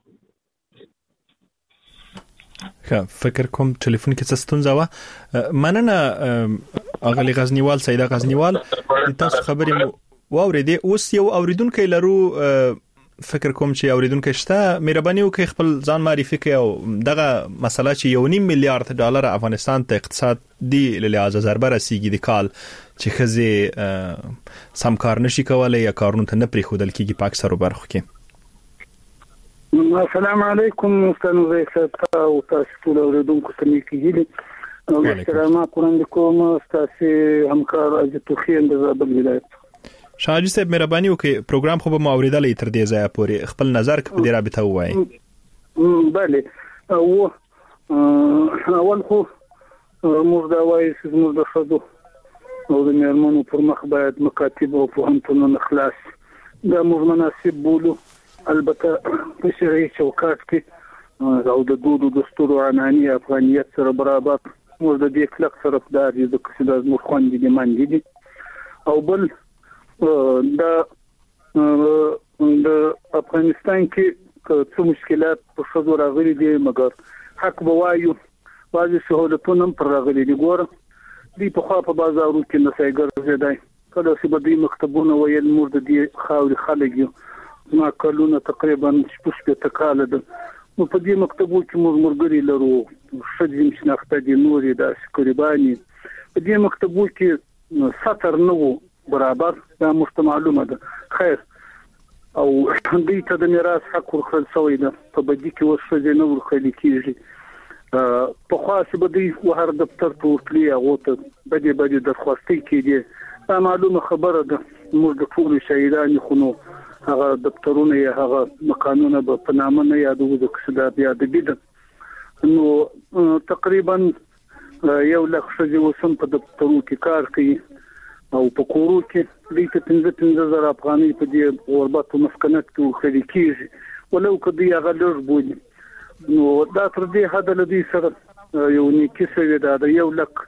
ښه فکر کوم ټلیفون کې څه ستونزه وه. مننه اغلی غزنیوال سیده غزنیوال د تاسو خبرې واورېدې. اوس یو اوریدونکو لرو فکر کوم چې اوریدونکو شته مهرباني وکړئ خپل ځان معرفي کړئ او دغه مسله چې یو نیم میلیارډ ډالر افغانستان ته اقتصادي لحاظ ضربه رسیږي د کال چې خزه سم کار نشي کولای یا کارونه ته نه پریښودل کیږي په اکثرو برخو کې. السلام علیکم استاد زیات او تاسو ټول اوریدونکو ته نیکیږي او احترامات وړاندې کوم تاسو همکار اجازه توخین د زابل ولایت. شاجي صاحب مهرباني وکړئ پروګرام خو به اوریدلې تر دې ځای پورې خپل نظر په دې رابطه وایي. بله او اول خو موږ دا وایي چې موږ د خدو او د میرمنو پر مخ باید مکاتب او پوهنتونونه خلاص دا موږ مناسب بولو البته په شرعي چوکاټ کې او د دودو دستور عنانی افغانیت سره برابر موږ د دې کلک طرفدار یو د کسي د مخوندې د مانګي دي او بل د د افغانستان کې څه مشکلات په شذو راغلي دي مګر حق بوایو بعضي سہولتونه پر راغلي دي ګور دي په خوا په بازارو کې نسایګر زیدای کله چې بدی مکتبونه ویل مور د دې خاوري خلک یو ما کلونه تقریبا شپږ شپږ کاله ده نو په دې مکتبو کې موږ مرګري لرو شدیم شناخته دي نوري د شکرباني په دې مکتبو کې سطر نو برابر دا مست معلومه ده خیر او دې ته د میراث حق ورخل شوی ده په بدی کې وسه نه ورخل کیږي په خاصه بدی وهر دفتر ته ورتلی هغه ته بدی بدی درخواستي کیږي دا معلومه خبره ده موږ د ټول شهیدان خونو هغه دفترونه یا هغه مکانونه په نامه نه یادو د کسدا بیا د بيد نو تقریبا یو لک شې وسم په دفترو کې کار کوي او په کورو کې د پنځه پنځه زره افغاني په دې اوربات مسکنت کې خري کیږي ولو کدي هغه لږ بولی نو دا تر دې حد لدی سره یو نیکی سوي دا د یو لک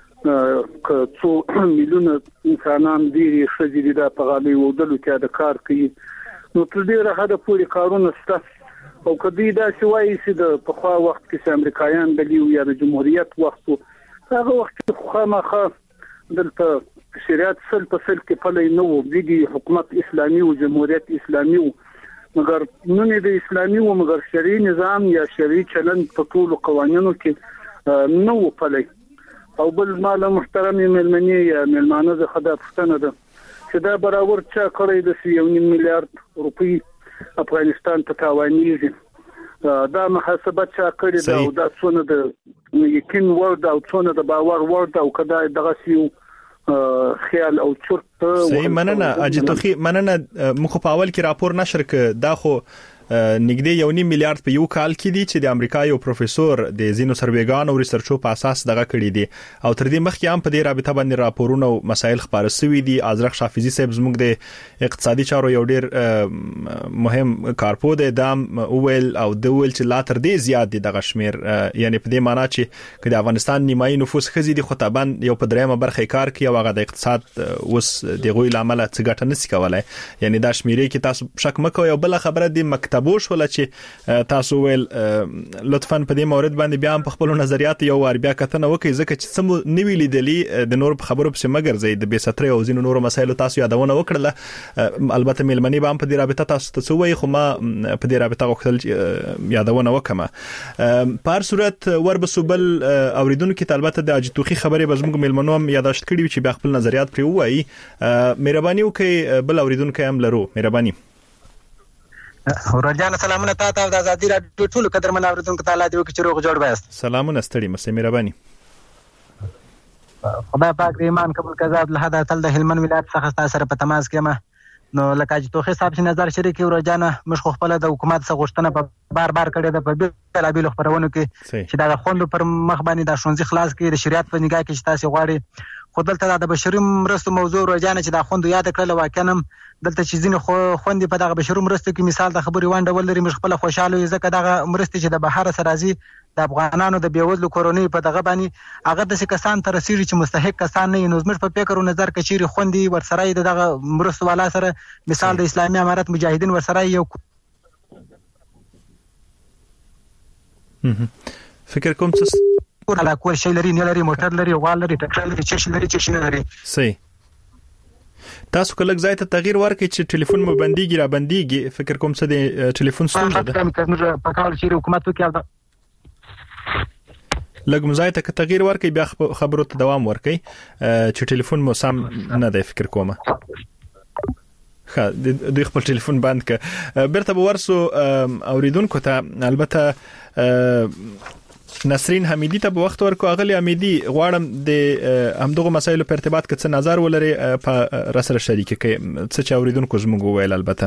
ک څو میلیونه انسانان دي چې د پغالي ودلو کې د کار کوي نو تر دې حد پورې کارونه ست او کدی دا شوي چې د پخوا وخت کې امریکایان د لیو یا د جمهوریت وخت هغه وخت خو مخه دلته شریعت سل په سل کې پلي نو وګړي حکومت اسلامي او جمهوریت اسلامي مګر نن د اسلامي او مګر شرعي نظام یا شرعي چلن په ټولو قوانینو کې نو پلي او بل مال محترم ملمني یا ملمانه د خدای پښتنه ده چې دا برابر چا کړی د یو نیم میلیارډ روپی افغانستان ته تاوانیږي دا محاسبه چا کړی دا او دا څونه د یقین ورد او څونه د باور ورد او کدا دغه سیو خیال او چرت صحیح مننه اجتخي مننه مخ په اول کې راپور نشر ک دا خو نګدې یو نیم میلیارډ په یو کال کې دي چې د امریکا یو پروفیسور د زینو سروېګان او ریسرچو په اساس دغه کړی دي او تر دې مخکې هم په دې رابطه باندې راپورونه او مسایل خبره شوي دي ازرق شافیزي صاحب زموږ د اقتصادي چارو یو ډیر مهم کارپو دی دام اویل او د ویل چې لا تر دې زیات دي دغه شمیر یعنی په دې معنی چې د افغانستان نیمایي نفوس خزي دي خو طبعا یو په درېمه برخه کار کوي او هغه د اقتصاد اوس د غوي لامل څه ګټه نسی کولای یعنی دا شمیرې کې تاسو شک مکو یو بل خبره دی مکتبو شول چې تاسو ویل لطفاً په دې مورید باندې بیا هم په خپل نظریات یو ور بیا کتنه وکړئ ځکه چې سم نیوی لیدلی د نور په خبرو په مګر زید د بیستري او زینو نور مسایل تاسو یادونه وکړه البته ملمنی به هم په دې رابطه تاسو ته وایي خو ما په دې رابطه غوښتل یادونه وکم په هر صورت وربسوبل اوریدونکو ته البته د اجتوخي خبرې به زموږ ملمنو هم یاداشت کړي چې بیا خپل نظریات پرې وایي مهرباني وکړئ بل اوریدونکو هم لرو مهرباني ورجانه سلامونه تاسو ته د ازادي راډیو ټول قدرمن اوریدونکو ته لاندې وکړي چې روغ جوړ وایست سلامونه ستړي مې مهرباني خدای پاک دې ایمان قبول کړه له هدا تل د هلمند ولایت څخه تاسو سره په تماس کې ما نو لکه چې توخي صاحب چې نظر شریکي ورجانه مش خو خپل د حکومت څخه غوښتنه په بار بار کړې ده په بیل بیل خبرونه کې چې دا خوند پر مخ باندې د شونځي خلاص کې د شریعت په نگاه کې چې تاسو غواړي خودلته د بشري مرستو موضوع ورجانه چې دا خوند یاد کړل واکنم دلته چې ځینې خو خوندې په دغه بشري مرستو کې مثال د خبري وانډه ولري مش خپل خوشاله ځکه دغه مرستې چې د بهر سره راځي د افغانانو د بیوزلو کورونی په دغه باندې هغه د کسان تر رسیږي چې مستحق کسان نه نو زموږ په فکر او نظر کې چیرې خوندې ورسره دغه مرستو والا سره مثال د اسلامي امارت مجاهدین ورسره یو فکر کوم څه ورته کول شي لري نه لري موټر لري غوال لري ټکټر لري چې شي لري چې شي نه لري صحیح تاسو کله ځای ته تغییر ورکړئ چې ټلیفون مو بنديږي را بنديږي فکر کوم څه د ټلیفون ستونزه ده موږ په کال چې حکومت وکړ لږ مزایته ک تغییر ورکړئ بیا خبرو ته دوام ورکړئ چې ټلیفون مو سم نه دی فکر کوم خا د خپل ټلیفون بند ک برته ورسو اوریدونکو ته البته نسرین حمیدی ته په وخت ورکو اغلی حمیدی غواړم د همدغه مسایلو په ارتباط کې څه نظر ولري په راسره شریک کې څه چې اوریدونکو زموږ ویل البته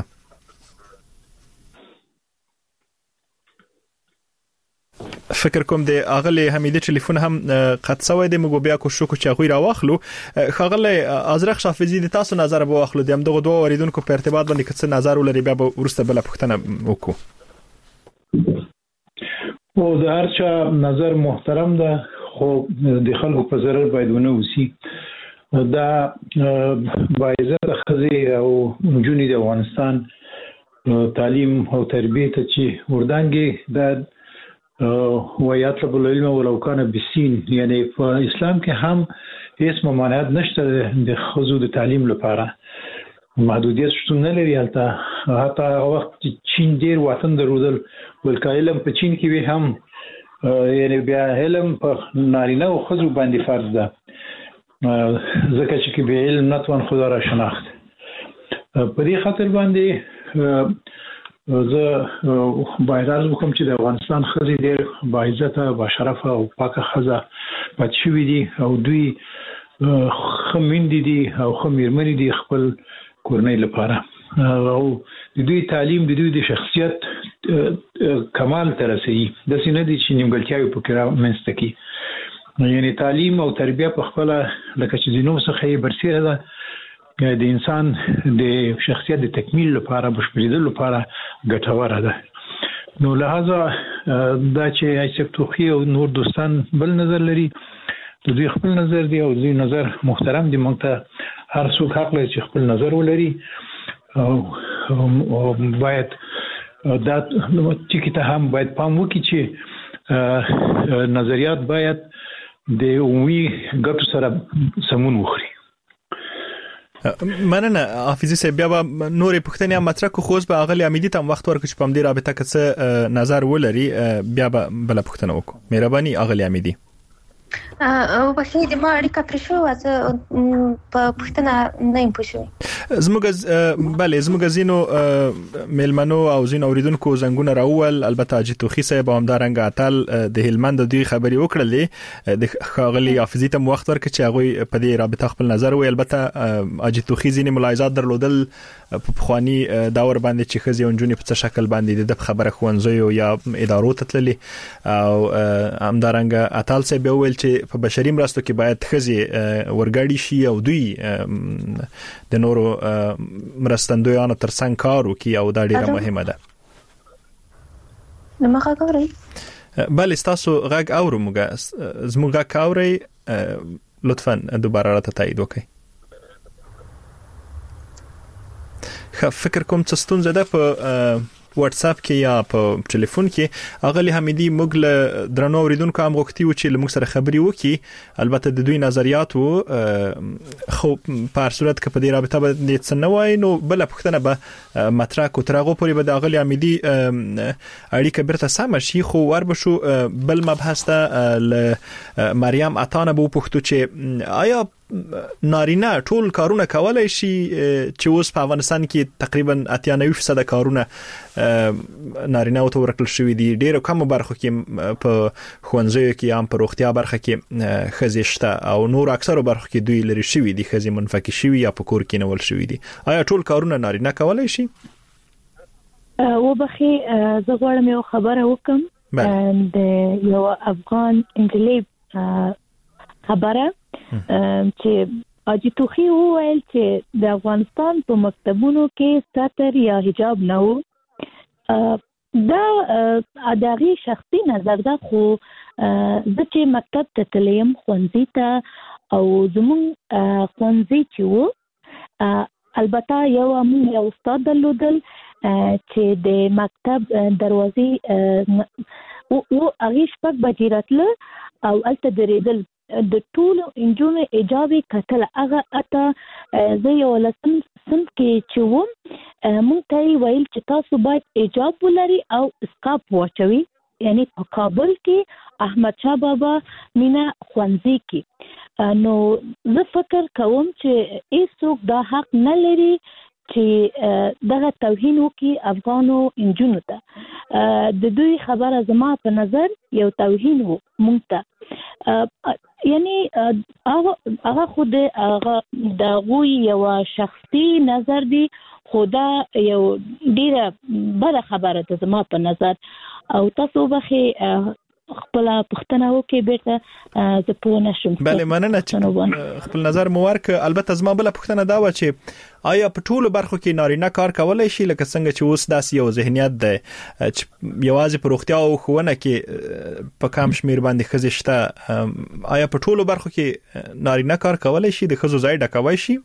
فکر کوم د اغلی حمیدی ټلیفون هم قط سوی د مګو بیا کو شو کو چې غوی را واخلو خغلی ازرق شافیزی د تاسو نظر به واخلو د همدغه دوه اوریدونکو په ارتباط باندې څه نظر ولري بیا ورسته بل پښتنه وکړو او د هر چا نظر محترم ده خو د خلکو په ضرر باید ونه وسی دا باعث خزي او جونی د افغانستان تعلیم او تربیه ته چې وردانګي د ویاطلب العلم ولو کان بسین یعنی په اسلام کې هم هیڅ ممانعت نشته د خزو د تعلیم لپاره محدودیت شتون نه لري هلته حتی وخت چین ډیر وطن درودل ولکه علم په چین کې وی هم یعنی بیا علم په نارینه او خزو باندې فرض ده ځکه چې به علم نتوان خدا را شناخت په دې خاطر باندې زه باید عرض وکم چې د افغانستان خزي ډیر باعزته باشرفه او پاکه خزه پات شوی دي او دوی خمین دي او خمیرمنې دي خپل کورنۍ لپاره او د دوی تعلیم د دوی د شخصیت کمال ته رسېږي د سینې د چې نیمګړتیاوې پکې رامنځته کړي یعنی تعلیم او تربیه په خپل لکه چې زینو څخه یې برسېره ده د انسان د شخصیت د تکمیل لپاره بشپړېدل لپاره ګټوره ده نو لہذا دا چې ایسف توخی او نور دوستان بل نظر لري د دوی خپل نظر دی او دوی نظر محترم دی. موږ ته هر څوک حق لري چې خپل نظر ولري او باید دا چې کته هم باید پام وکړي چې نظریات باید د عمومي ګټو سره سمون وخوري. مننه حافظي صاحب. بیا به نورې پوښتنې هم مطرح کو، خو به اغلی امیدي ته وخت ورکړو چې په همدې رابطه کې څه نظر ولري. بیا به بل پوښتنه وکړو. مهرباني اغلی امیدي. او په شي د ما اړیکه پر شو چې په پښتنه نه یم پوښوي. زموږ بله زموږ زینو ملمنو او زینو اوریدونکو زنګونه راول. البته اجي توخی صاحب هم دا رنګ اتل د هلمند د دوی خبري وکړلې د خاغلی حافظي ته وخت ورکړ چې هغه په دې رابطه خپل نظر وي. البته اجي توخی زینې ملاحظات درلودل په خواني داور باندې چې خزي اونجونی په څه شکل باندې د خبره خوانځي یا ادارو ته تللي او هم دا رنګ اتل صاحب ویل چې په بشري مرستو کې باید خزي ورګاډي شي او دوی د نورو مرستندویانو ترڅنګ کار وکړي او دا ډیره مهمه ده. نو مخه کوي. بله تاسو غږ اورو موږ زموږ غږ اوري لطفا دوباره راته تایید وکړئ. فکر کوم چې ستونزه ده په واتس اپ کې یا په ټلیفون کې. اغلی حمیدي موږ له درنو اوریدونکو هم غوښتي و چې له موږ سره خبري وکړي. البته د دوی نظریات وو خو په هر صورت کې په دې رابطه باندې څه نه وای نو بل پوښتنه به مطرح کو تر هغه پورې به د اغلی حمیدي اړیکه بیرته سم شي. خو ور به شو بل مبحث ته ل مریم عطانه بو پوښتو چې آیا نارینه ټول کارونه کولای شي چې اوس په افغانستان کې تقریبا اتیا نوي فیصد کارونه نارینه او ته ورکل شوی دي. ډیرو کم برخو کې په خوانځي کې هم په روغتیا برخه کې خزيشته او نور اکثر برخو کې دوی لري شوی دي خزي منفکي شوی یا په کور کې نول شوی دي. آیا ټول کارونه نارینه کولای شي؟ و بخي زه غواړم یو خبره وکم د یو افغان انجلۍ خبره چې اجي توخی وویل چې د افغانستان په مکتبونو کې ستر یا حجاب نه وو. دا اداري شخصي نظر ده، خو د چې مکتب ته تلیم خوانځي ته او زمون خوانځي چې وو البته یو موږ یو استاد درلودل چې د مکتب دروازې او هغه شپږ بجې راتله او الته درېدل د ټول انجونو ایجابي کتل. هغه اته زه یو لسم صنف کې چې وم مونږ ته ویل چې تاسو باید ایجاب ولري او اسکاپ واچوي. یعنی په کابل کې احمد شاه بابا مینا خوانځي کې. نو زه فکر کوم چې هیڅوک دا حق نه لري چې دغه توهین وکړي افغانو انجونو ته. د دوی خبره زما په نظر یو توهین وو مونږ ته. یعنی هغه خود هغه د غوی یو شخصي نظر دی، خدا یو ډیره بده خبره ده زما په نظر. او تاسو به خپل پښتنه وکي بیرته ز په نشم. بله مننه چې خپل نظر مو ورک. البته زما بل پښتنه دا و چې آیا په ټولو برخو کې نارینه کار کولای شي لکه څنګه چې اوس داسې یو ذهنیت ده چې یوازې په روغتیا او ښوونه کې په کم شمیر باندې ښځې شته. آیا په ټولو برخو کې نارینه کار کولای شي د ښځو ځای ډکوي شي؟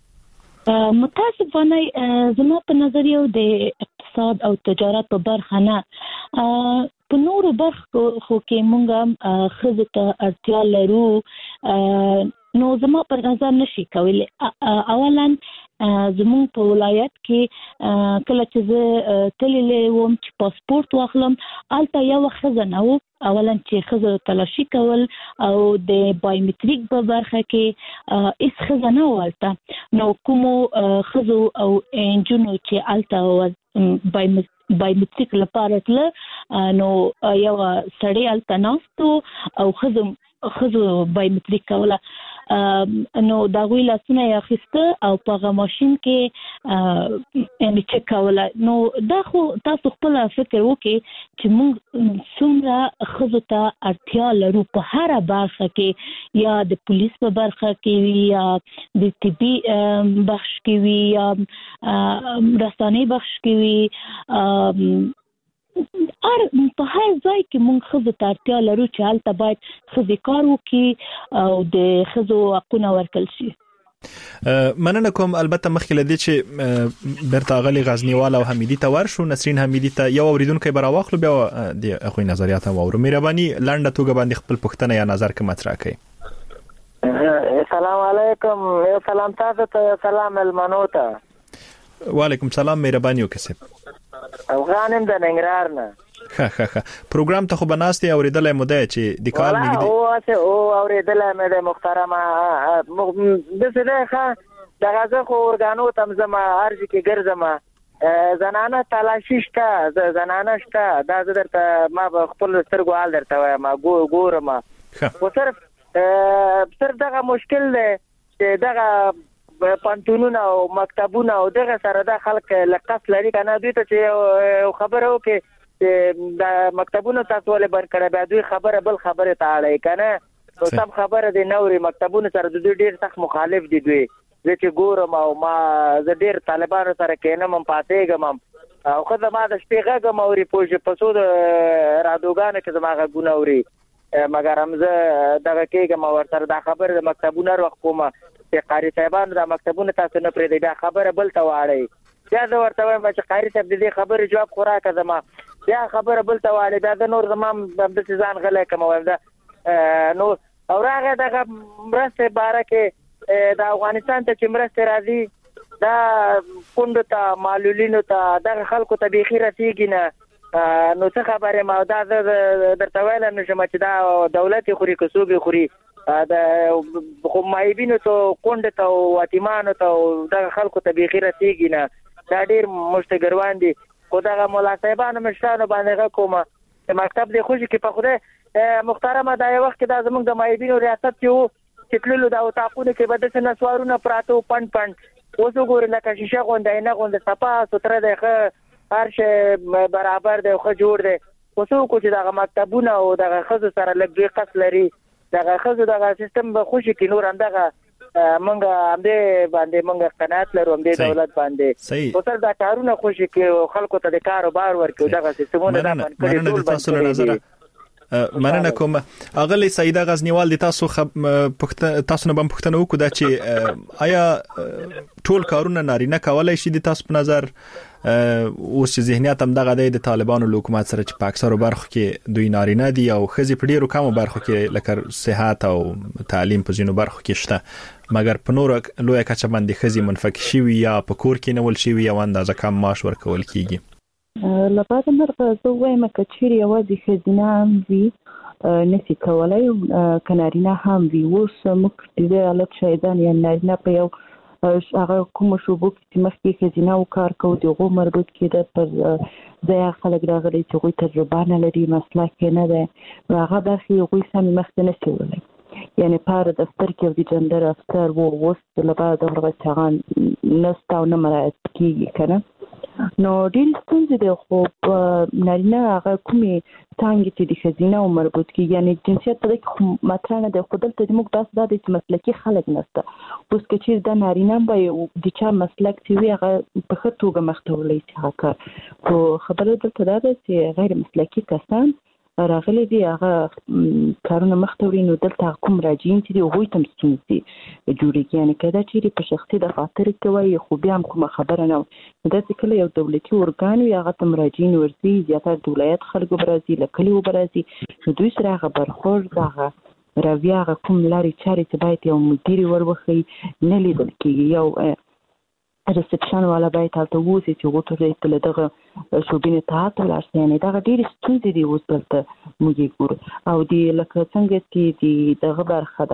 متاسفانه زما په نظر یو د اقتصاد او تجارت په برخه نه، په نورو برخو کې مونږ ښځو ته اړتیا لرو. نو زما په نظر نشي کولی. اولا زمون په ولایت کې کله چې زه تللې وم چې پاسپورت واخلم البته یو ښځه نه وه. اولا چې ښځو تلاشي کول او د بایومټریک په برخه کې هیڅ ښځه نه وه البته. نو کومو ښځو او نجونو چې البته بایومټریک لپاره تله نو یو سړی البته ناست او ښځو ښځو بایومټریک کوله. نو دا غوی لاسونه یې اخیسته او په هغه ماشین کې یعنې چک کوله. نو دا خو تاسو خپل فکر وکړئ چې موږ څومره ښځو ته اړتیا لرو په هره برخه کې، یا د پولیس په برخه کې وي یا د طبي بخش کې وي یا رسانۍ بخش کې وي ار په هر ځای کې موږ خزو ته اړتیا لرو چې هلته باید خزې کار وکړي او د خزو حقونه ورکړل شي. مننه کوم. البته مخکې لدی چې برتا غلي غزنیوال او حمیدی ته ورشو نسرین حمیدی ته یو اوریدونکو بر واخلو بیا د اخوی نظریات او مهرباني لنډه توګه باندې خپل پوښتنه یا نظر کې مطرح کړئ. السلام علیکم. یو سلام تاسو ته، سلام المنو ته. وعلیکم سلام مهرباني وکړئ. افغانم د ننګرهار نه. ها ها ها پروګرام ته خو بناستي اوریدلای مو ده چې د کال نګدي او چې او اوریدلای مې د محترمه د څه ده د غزه خو اورګانو تم زما ارزي کې ګرځم زنانه تلاشي شته، زنانه شته دا درته ما خپل سترګو حال درته وایم ګورم. خو صرف صرف دغه مشکل دی چې دغه پانتونونه او مکتبونه او دغه سره د خلک لقص لري کنه دوی ته چې خبره وکي د مکتبونو تاسو ولې بند کړه بیا دوی خبره بل خبره ته اړای کنه نو سم خبره دی نوري مکتبونو سره د دوی ډیر سخت مخالف دي. دوی چې ګورم او ما زه ډیر طالبانو سره کېنم پاتېګم او خو ما د شپې غږم او ریپوژ په سود رادوګانو کې زما غږونه اوري مګر هم زه دغه کېګم او ورسره دا خبره د مکتبونو وروخ کومه چې قاری صاحبانو د مکتبونو تاسو نه پرې دا خبره بل ته واړی بیا زه ورته وایم چې قاری صاحب دې خبره جواب خوراکه زما بیا خبره بل ته واړی بیا د نور زمام د ځان غلې کوم وایم دا نو او راغه دغه مرسته باره کې د افغانستان ته چې مرسته راځي دا کندو ته معلولینو ته دغه خلکو ته بيخي رسیږي نه نو څه خبره ما دا درته ویل نشم چې دا دولت خوري کسوبي خوري د خمایبینو ته کندو ته واتیمانو ته دغه خلکو ته بيخي رسیږي نه دا ډیر مشتګروان دي. خو دغه مولا صاحبانو مشرانو باندې کومه مکتب دی خوشي کې په خوده محترمه دا یو وخت دا زموږ د مایبینو ریاست کې وو چې تللو دا تاقونه کې بده څه نسوارونه پراته پند پند اوس وګورئ لکه شیشه غونډه نه غونډه صفا ستره دی ښه هر شی برابر دی خو جوړ دی. اوس وګورئ چې دغه مکتبونه او دغه خزو سره لږ دوی قص لري دغه خزو دغه سیستم به خوشي کې نور اندغه منګه امدې باندې منګه قناعت لرو امدې دولت باندې اوس دا کارونه خوشي کې خلکو ته د کاروبار ورکو دغه سیستمونه دا باندې ټول تاسو له نظر مننه کوم. اغلی سیده غزنیوال د تاسو تاسو نه بم پښتنه وکړه چې آیا ټول کارونه نارینه کولای شي د تاسو په نظر اوس چې ذهنیت هم دغه د طالبانو له حکومت سره چې په اکثرو برخو کې دوی نارینه دي او خزي په ډیرو کمو برخو کې لکه صحت او تعلیم په ځینو برخو کې شته مګر په نور لوی کچه باندې خزي منفک شي یا په کور کې نه ول شي یا اندازه کم معاش ورکول کیږي. لپاره مرغه زه وایم کچېری یوازې خزینه هم وي نسی کولای کنارینه هم وي اوس موږ د حالت شایدان یا نارینه په یو هغه کوم شوبو چې مخکې خزینه او کار کوي دغه مربوط کېده پر ځای خلک راغلي چې غوي تجربه نه لري مسلک نه ده هغه برخه غوي سم مخته نه سیولای یعنی پاره دفتر کې د جندر افسر وو اوس لپاره دغه چغان نستاو نه مراد کیږي کنه نو ډیر ستونزې د خو نارینه هغه کومي څنګه چې د خزینه او مربوط کې یعنی جنسیت ته کې مطرح نه د خپل ته موږ تاسو د دې مسلکي خلک نشته اوس کې چې د نارینه به د چا مسلک چې وي هغه په خطوګه مختولې چې هغه خو خبره دلته ده چې غیر مسلکي کسان راغلي دي هغه کارونه مختوري نو دلته کوم راجین چې دی هغوی تم ستونزي جوړیږي یعنی کدا چې په شخصي د خاطر کوي خو بیا هم کوم خبره نه دا چې کله یو دولتي ارګان وي هغه تم راجین ورسي زیاتره د ولایت خلکو برازي لکلي وبرازي نو دوی سره هغه برخورد هغه راویا هغه کوم لاري چاري چې باید یو مدیر وروخي نه لیدل کیږي یو ریسپشن والا باید تاسو ووسی چې وته دې تل دغه شوبینه ته لاړ یعنی دا ډېر ستونزې دي اوس دلته موږ ګورو او دی لکه څنګه چې دی دغه برخه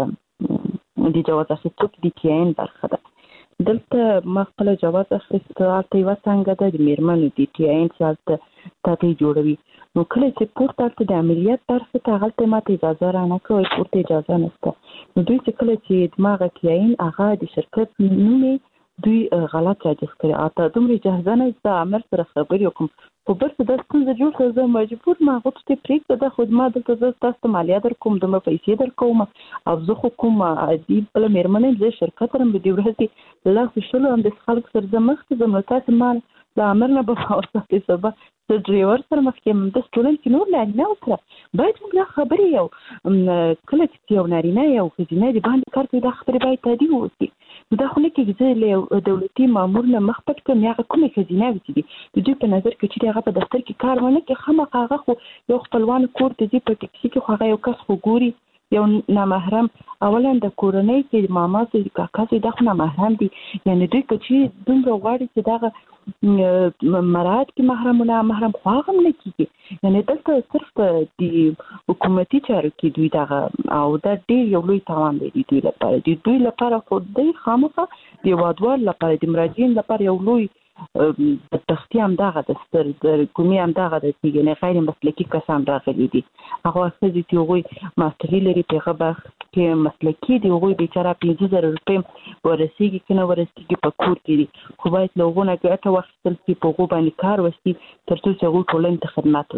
ده د جواز اخیستو د کین برخه ده دلته ما خپل جواز اخیستو ته یو څنګه د میرمنو د کین چې تاسو جوړوي نو کله چې پورته د عملیات برخه ته غلطه ماته اجازه را نه کوي پورته اجازه نشته نو دوی چې کله چې دماغ کین هغه د شرکت نومي دوی غلط راجس کړی اته دومره جهازه نه د امر سره خبرې وکم خو بس د ستونزې جوړ کړ زه مجبور ما غوښتې پریک د خدمت دلته زه تاسو مالیه در کوم دومره پیسې در کوم او زه خو کوم عجیب بل مېرمنې د شرکت رم د ورځې لا شلو هم د خلک سره زمخت زموږ تاسو مال د امر نه په اوسه سبا د ډرایور سره مخکې د سټوډنټ کې نور لاندې نه وسره باید موږ خبرې یو کله چې یو نارینه یو ښځینه د باندې کار کوي دا خبرې باید تعدیل وشي. دا خو نه کېږي چې له دولتي مامور نه مخ پټ کړم یا کومې ښځینه وي چې د دوی په نظر کې چې هغه په دفتر کې کار ونه کوي خامخا هغه خو یو خپلوان کور ته ځي په ټکسي کې خو هغه یو کس خو ګوري یو نامحرم اولا د کورنۍ کې ماما چې کاکا چې دا خو نامحرم دي یعنی دوی که چې دومره غواړي چې دغه مراد کې محرمونه محرم خو هغه هم نه کېږي یعنی دلته صرف د حکومتي چارو کې دوی دغه او دا ډېر یو لوی تاوان دی دوی لپاره د دوی لپاره خو دی خامخا د هېوادوال لپاره د مراجعین لپاره یو لوی تختی هم دغه د ستر د کومي هم دغه د یعنی غیر مسلکي کسان راغلي دي هغه څه چې هغوی ماستري لري په هغه برخه کې مسلکي دي هغوی بیچاره پنځه زره روپۍ ورسیږي که نه ورسیږي په کور کې دي خو باید له هغو نه ګټه واخیستل شي په هغو باندې کار وشي تر څو چې هغوی ټولنې ته خدمت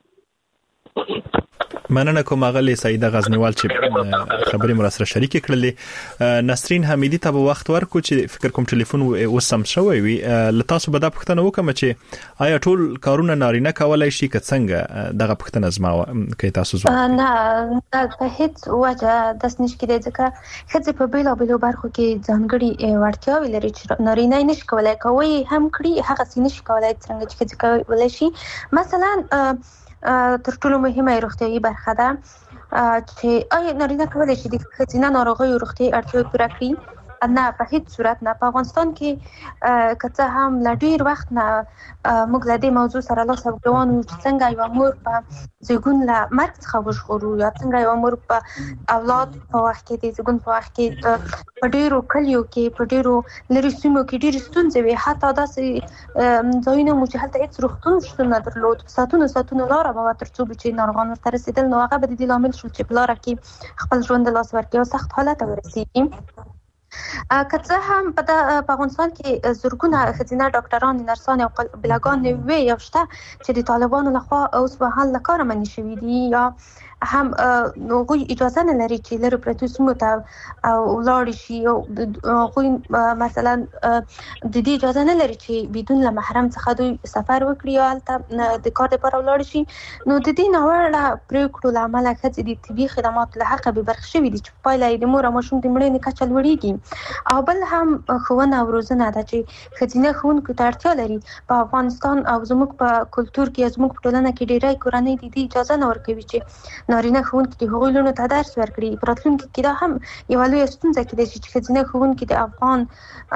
وکړي. مننه کوم غلې سیده غزنیوال چې خبرې مر سره شریک کړلې. نسرین حمیدی ته په وخت ورکو چې فکر کوم ټلیفون وسم شوی وي ل تاسو به دا پوښتنه وکم چې آیا ټول کارونه نارینه کولای شي که څنګه دغه پوښتنه زما کې تاسو زو نه په هیڅ وجه د سنش کې د ځکه خځې په بیلو بیلو برخو کې ځانګړي وړتیاوې لري چې نارینه نشي کولای کوي هم کړی هغه سینش کولای څنګه چې خځې کولای شي مثلا تر ټولو مهمه روغتیايي برخه ده چې آیا نارینه کولای شي د ښځینه ناروغیو روغتیايي اړتیاوې پوره کړي؟ نه په هیڅ صورت نه. په افغانستان کې که څه هم له ډېر وخت نه موږ له دې موضوع سره لاس او ګرېوان یو چې څنګه یوه مور په زیږون له مرګ څخه وژغورو یا څنګه یوه مور په اولاد په وخت کې د زیږون په وخت کې په ډېرو کلیو کې په ډېرو لرې سیمو کې ډېرې ستونزې وي حتی داسې ځایونه مو چې هلته هېڅ روغتون شتون نه درلود ساعتونو ساعتونو لاره به وه تر څو چې ناروغان ورته رسېدل نو هغه به د دې لامل شو چې په لاره کې خپل ژوند د لاس ورکړي او سخت حالت ته ورسېږي. که څه هم په افغانستان کې زرګونه ښځینه ډاکټران نرسان او بلګان وي یو شته چې د طالبانو لخوا اوس به حل له کاره منې شوي دي یا هم هغوی اجازه نه لري چې لرې پرتو سیمو ته ولاړې شي او هغوی مثلا د دې اجازه نه لري چې بدون له محرم څخه دوی سفر وکړي یا هلته د کار لپاره ولاړې شي نو د دې ناوړه پرېکړو له امله ښځې د طبي خدماتو له حقه بې برخې شوي دي چې په پایله یې د مور او ماشوم د مړینې کچه لوړېږي او بل هم ښوونه او روزنه ده چې ښځینه ښوونکو ته اړتیا لري. په افغانستان او زموږ په کلتور کې زموږ په ټولنه کې ډېری کورنۍ د دې اجازه نه ورکوي چې نارینه ښوونکي د هغوی لونو ته درس ورکړي. په راتلونکي کې دا هم یوه لویه ستونزه کېدای شي چې ښځینه ښوونکي د افغان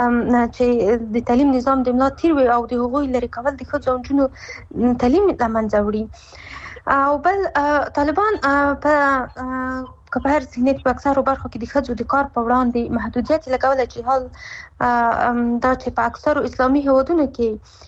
چې د تعلیم نظام د ملا تیر وي او د هغوی لرې کول د ښځو او نجونو تعلیم له منځه وړي. او بل طالبان په که په هر ذهنیت په اکثرو برخو کې د ښځو د کار په وړاندې محدودیت لګولی چې حال دا چې په اکثرو اسلامي هیوادونو کې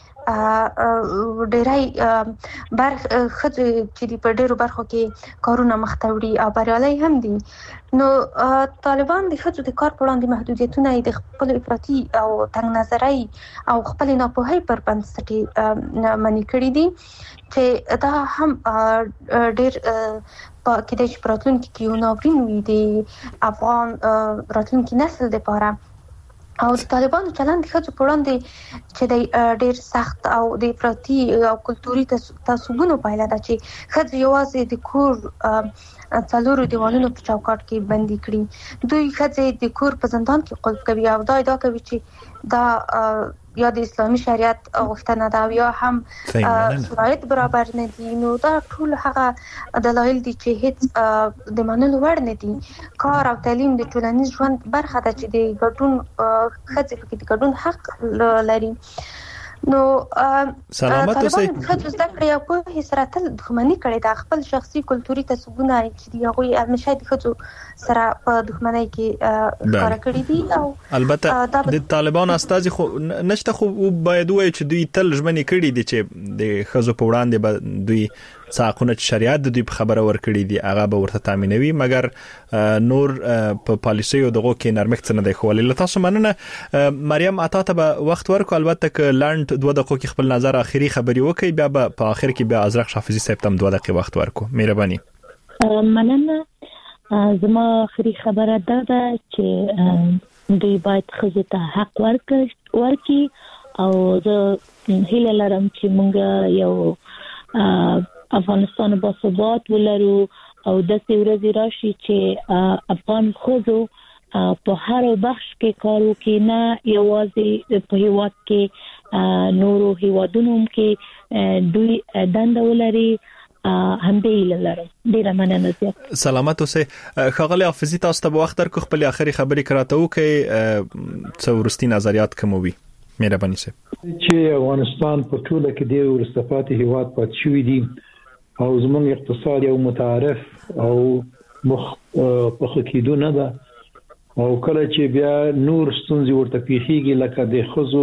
ډېری برخ ښځې چې په ډېرو برخو کې کارونه مخته وړي او بریالۍ هم دي نو طالبان د ښځو د کار په وړاندې محدودیتونه د خپل افراطي او تنګ نظرۍ او خپلې ناپوهۍ پر بنسټ منې کړي دي چې دا هم ډېر کېدای شي په راتلونکي کې یو ناورین وي د افغان راتلونکي نسل دپاره. او د طالبانو چلند د ښځو په وړاندې چې د ډېر سخت او د افراطي او کلتوري تعصبونو پایله ده چې ښځې یوازې د کور څلورو دیوالونو په چوکاټ کې بندي کړي. دوی ښځې د کور په زندان کې قلف کوي او دا ادعا کوي چې دا یا د اسلامي شریعت غوښتنه ده یا هم شرایط برابر نه دي. نو دا ټول هغه دلایل دي چې هیڅ د منلو وړ نه دي. کار او تعلیم د ټولنیز ژوند برخه ده چې د ګډون ښځې پکې د ګډون حق لري. نو سلامت اوسئ. ښځو زده کړې او پوهې سره تل دښمني کړې ده. خپل شخصي کلتوري تعصبونه چې دي هغوی همیشه د ښځو سره په دښمنۍ کې ښکاره کړي دي. او البته د طالبانو استازي خو نشته خو باید وایي چې دوی تل ژمنې کړي دي چې د ښځو په وړاندې به دوی څه حقونه چې شریعت د دوی په خبره ورکړي دي هغه به ورته تامینوي مګر نور په پالیسیو دغه کې نرمښت نه دی ښولی. له تاسو مننه. مریم عطا ته به وخت ورکو البته که لاند دوه دقیقو کې خپل نظر اخیری خبري وکړي بیا به په اخر کې بیا ازرق حافظي صاحب ته دوه دقیقې وخت ورکو. مهرباني. مننه. زما اخیری خبره ده چې دوی باید ښځو ته حق ورکړي او زه هیله لرم چې موږ یو افغانستان باثبات ولرو او د ورځې راشي چې افغان خوځو په هر بخش کې کار وکړي، نه یوازې په هیواد کې نورو هیوادونو کې دوی دنده ولري. هم دې لرم. ډیره مننه زیات. سلامت اوسه. خغلی حافظي تاسو ته وخت درکو خپل اخري خبرې کراته وکي څو ورستي نظریات کوموي. مهرباني سه. چې افغانستان په ټوله کې د ورستفات هیواد پات شوې دي او زموږ اقتصاد یو متعارف او مخ په خکیدو نه ده، او کله چې بیا نور ستونزې ورته پیخیږي لکه د خزو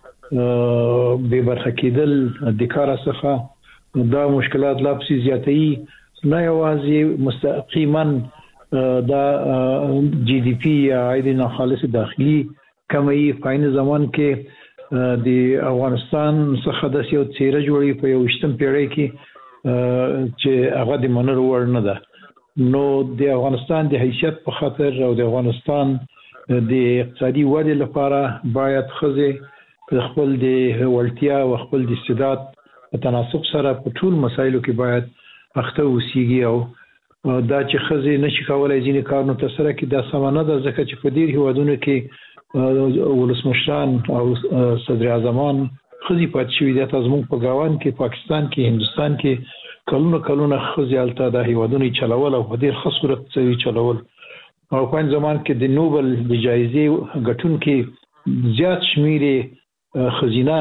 به برخه کېدل د کار څخه، دا مشکلات لا پسې زیاتېږي. نه یوازې مستقیما دا جی ډی پی یا عاید ناخالص داخلي کمی په عین زمان کې د افغانستان څخه د یو څیره جوړي په یو شتم پیړۍ کې چې هغه د منلو وړ نه ده. نو د افغانستان د حیثیت په خاطر او د افغانستان د اقتصادي ودې لپاره باید خزه خپل د ولټیا او خپل د استعداد په تناسب سره په ټول مسایلو کې باید اخته وسیږي، او دا چې خزه نشي کولای ځینې کارونه ترسره کړي دا سمانه ده، ځکه چې په ډیر هیوادونو کې ولسمشران او صدر اعظمان خزي پات شوی دي. تاسو موږ په ګاوان کې، پاکستان کې، هندستان کې کلونه کلونه خزيالته د هیوادونو چلول او په ډیر ښه صورت سوي چلول، او په زمان کې د نوبل د جایزې غټون کې زیات شمیرې خزینه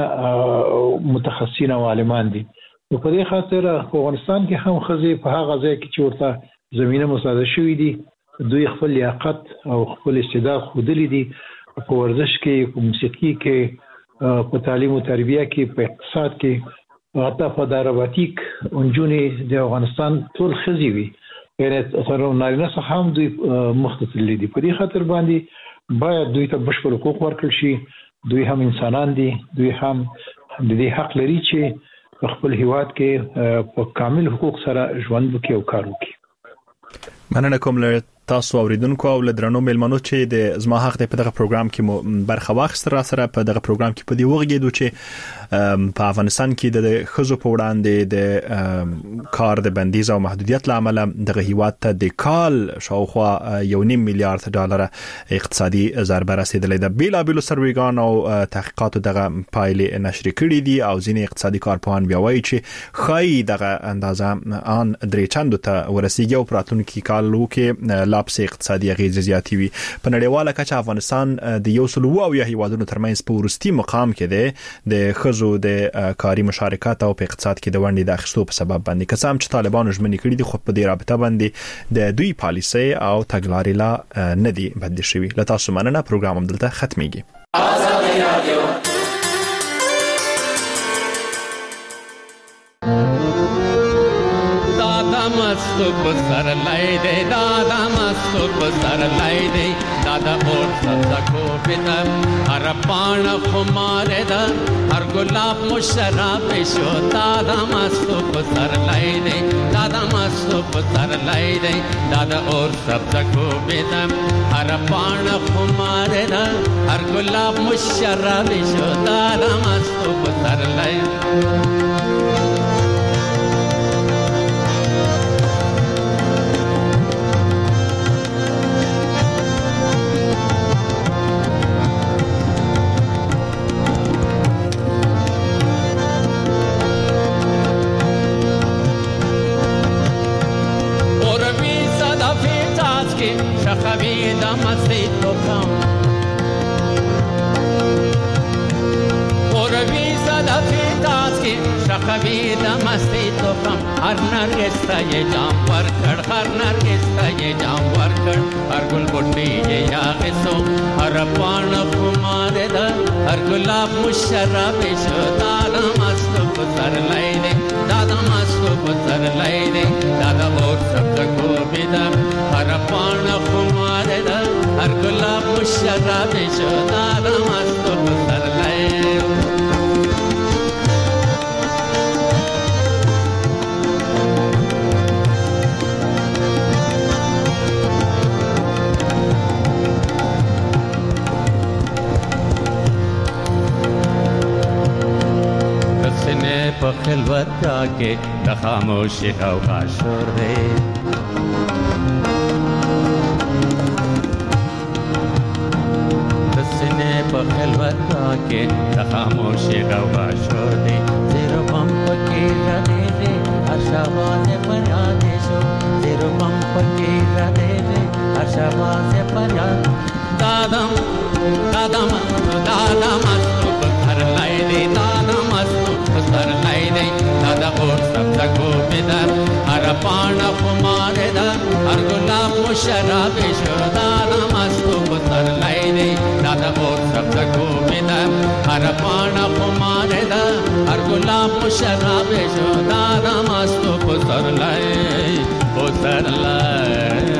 متخصصین او عالمان دي. نو په دې خاطر په افغانستان کې هم خزي په هغه ځای کې چې ورته زمينه مساعده شوې دي، دوی خپل لیاقت او خپل استعداد خودلی دي په ورزش کې، په موسیقي کې، په تعلیم او تربیه کې، په اقتصاد کې، حتی په داراباتیک انجونې د افغانستان ټول خزي وي، یعنی تر نارینه څخه هم دوی مختصر دي. په دې خاطر باندې باید دوی ته بشپړ حقوق ورکړل شي. دوی هم انسانان دي، دوی هم د دې حق لري چې خپل هیواد کې په کامل حقوق سره ژوند وکړي او کار وکړي. مننه کوم له تاسو اوریدونکو او له درنو ملمنو چې د زما حق د په دغه پروګرام کې برخه واخیسته. را سره په دغه پروګرام کې په دی وغږیدو چې په افغانستان کې د خزو په وړاندې د کار د بندیز او محدودیت لامل دغه هیواد ته د کال شاوخوا یو نیم میلیارډ ډالر اقتصادي ضربه رسیدلې ده. بیلا بیل سرویګان او تحقیقات دغه پایلې نشر کړي دي او ځینې اقتصادي کارپوهان بیا وایي چې خای دغه اندازه ان درې چندو ته ورسیږي او پراتونکو کالو کې لاپس اقتصادي غیزه زیاتی وي. په نړیواله کچه افغانستان د یو سل او یا هیوادونو ترمنځ په ورستي مقام کې دی د خزو د کاري مشارکت او په اقتصاد کې د ونډې د اخیستو په سبب باندې. قسم چې طالبانو ژمنې کړې دي خو په دې رابطه باندې د دوی پالیسي او تګلارې لا نه دي بدل شوی. له تاسو مننه. پروګرام هم دلته ختميږي. آزاد رادیو मस्तो पसर लाई दे दादा मस्तो पसर लाई दे दादा और सदा बिदम हर पान खुमारे दा हर गुलाब मुशराब शो दादा मस्तो पसर लाई दे दादा मस्तो पसर लाई दे दादा और सदा बिदम हर पान खुमारे दा हर गुलाब मुशराब शो दादा मस्तो पसर लाई خبيدا مسيت بكم وربي صدا في تاسكي خبيدا مسيت بكم هر نرگس ته جام ورکړ هر نرگس ته جام ورکړ هر ګل بوټي یا غسو هر پان خمار ده هر ګلاب مشرب شو دادا مست پر لای دے دادا مست پر لای دے دادا اور سب کو بدم هر پان خمار ده هر ګلاب مشرب شو دادا مست پر لای په خلوت کې د خاموشي غوغا شور دی د سینې په خلوت کې د خاموشي غوغا شور دی زیرو بم پکې راځي هر شواز فریاد شو زیرو بم پکې راځي هر شواز فریاد دادم دادم دادم پر لای دی دادم پر لای دی دادا اور سب تک بدر هر پانا خمار در هر گلاب شراب شو دادم پر لای دی دادا اور سب تک بدر هر پانا خمار در هر گلاب شراب شو دادم پر لای پر لای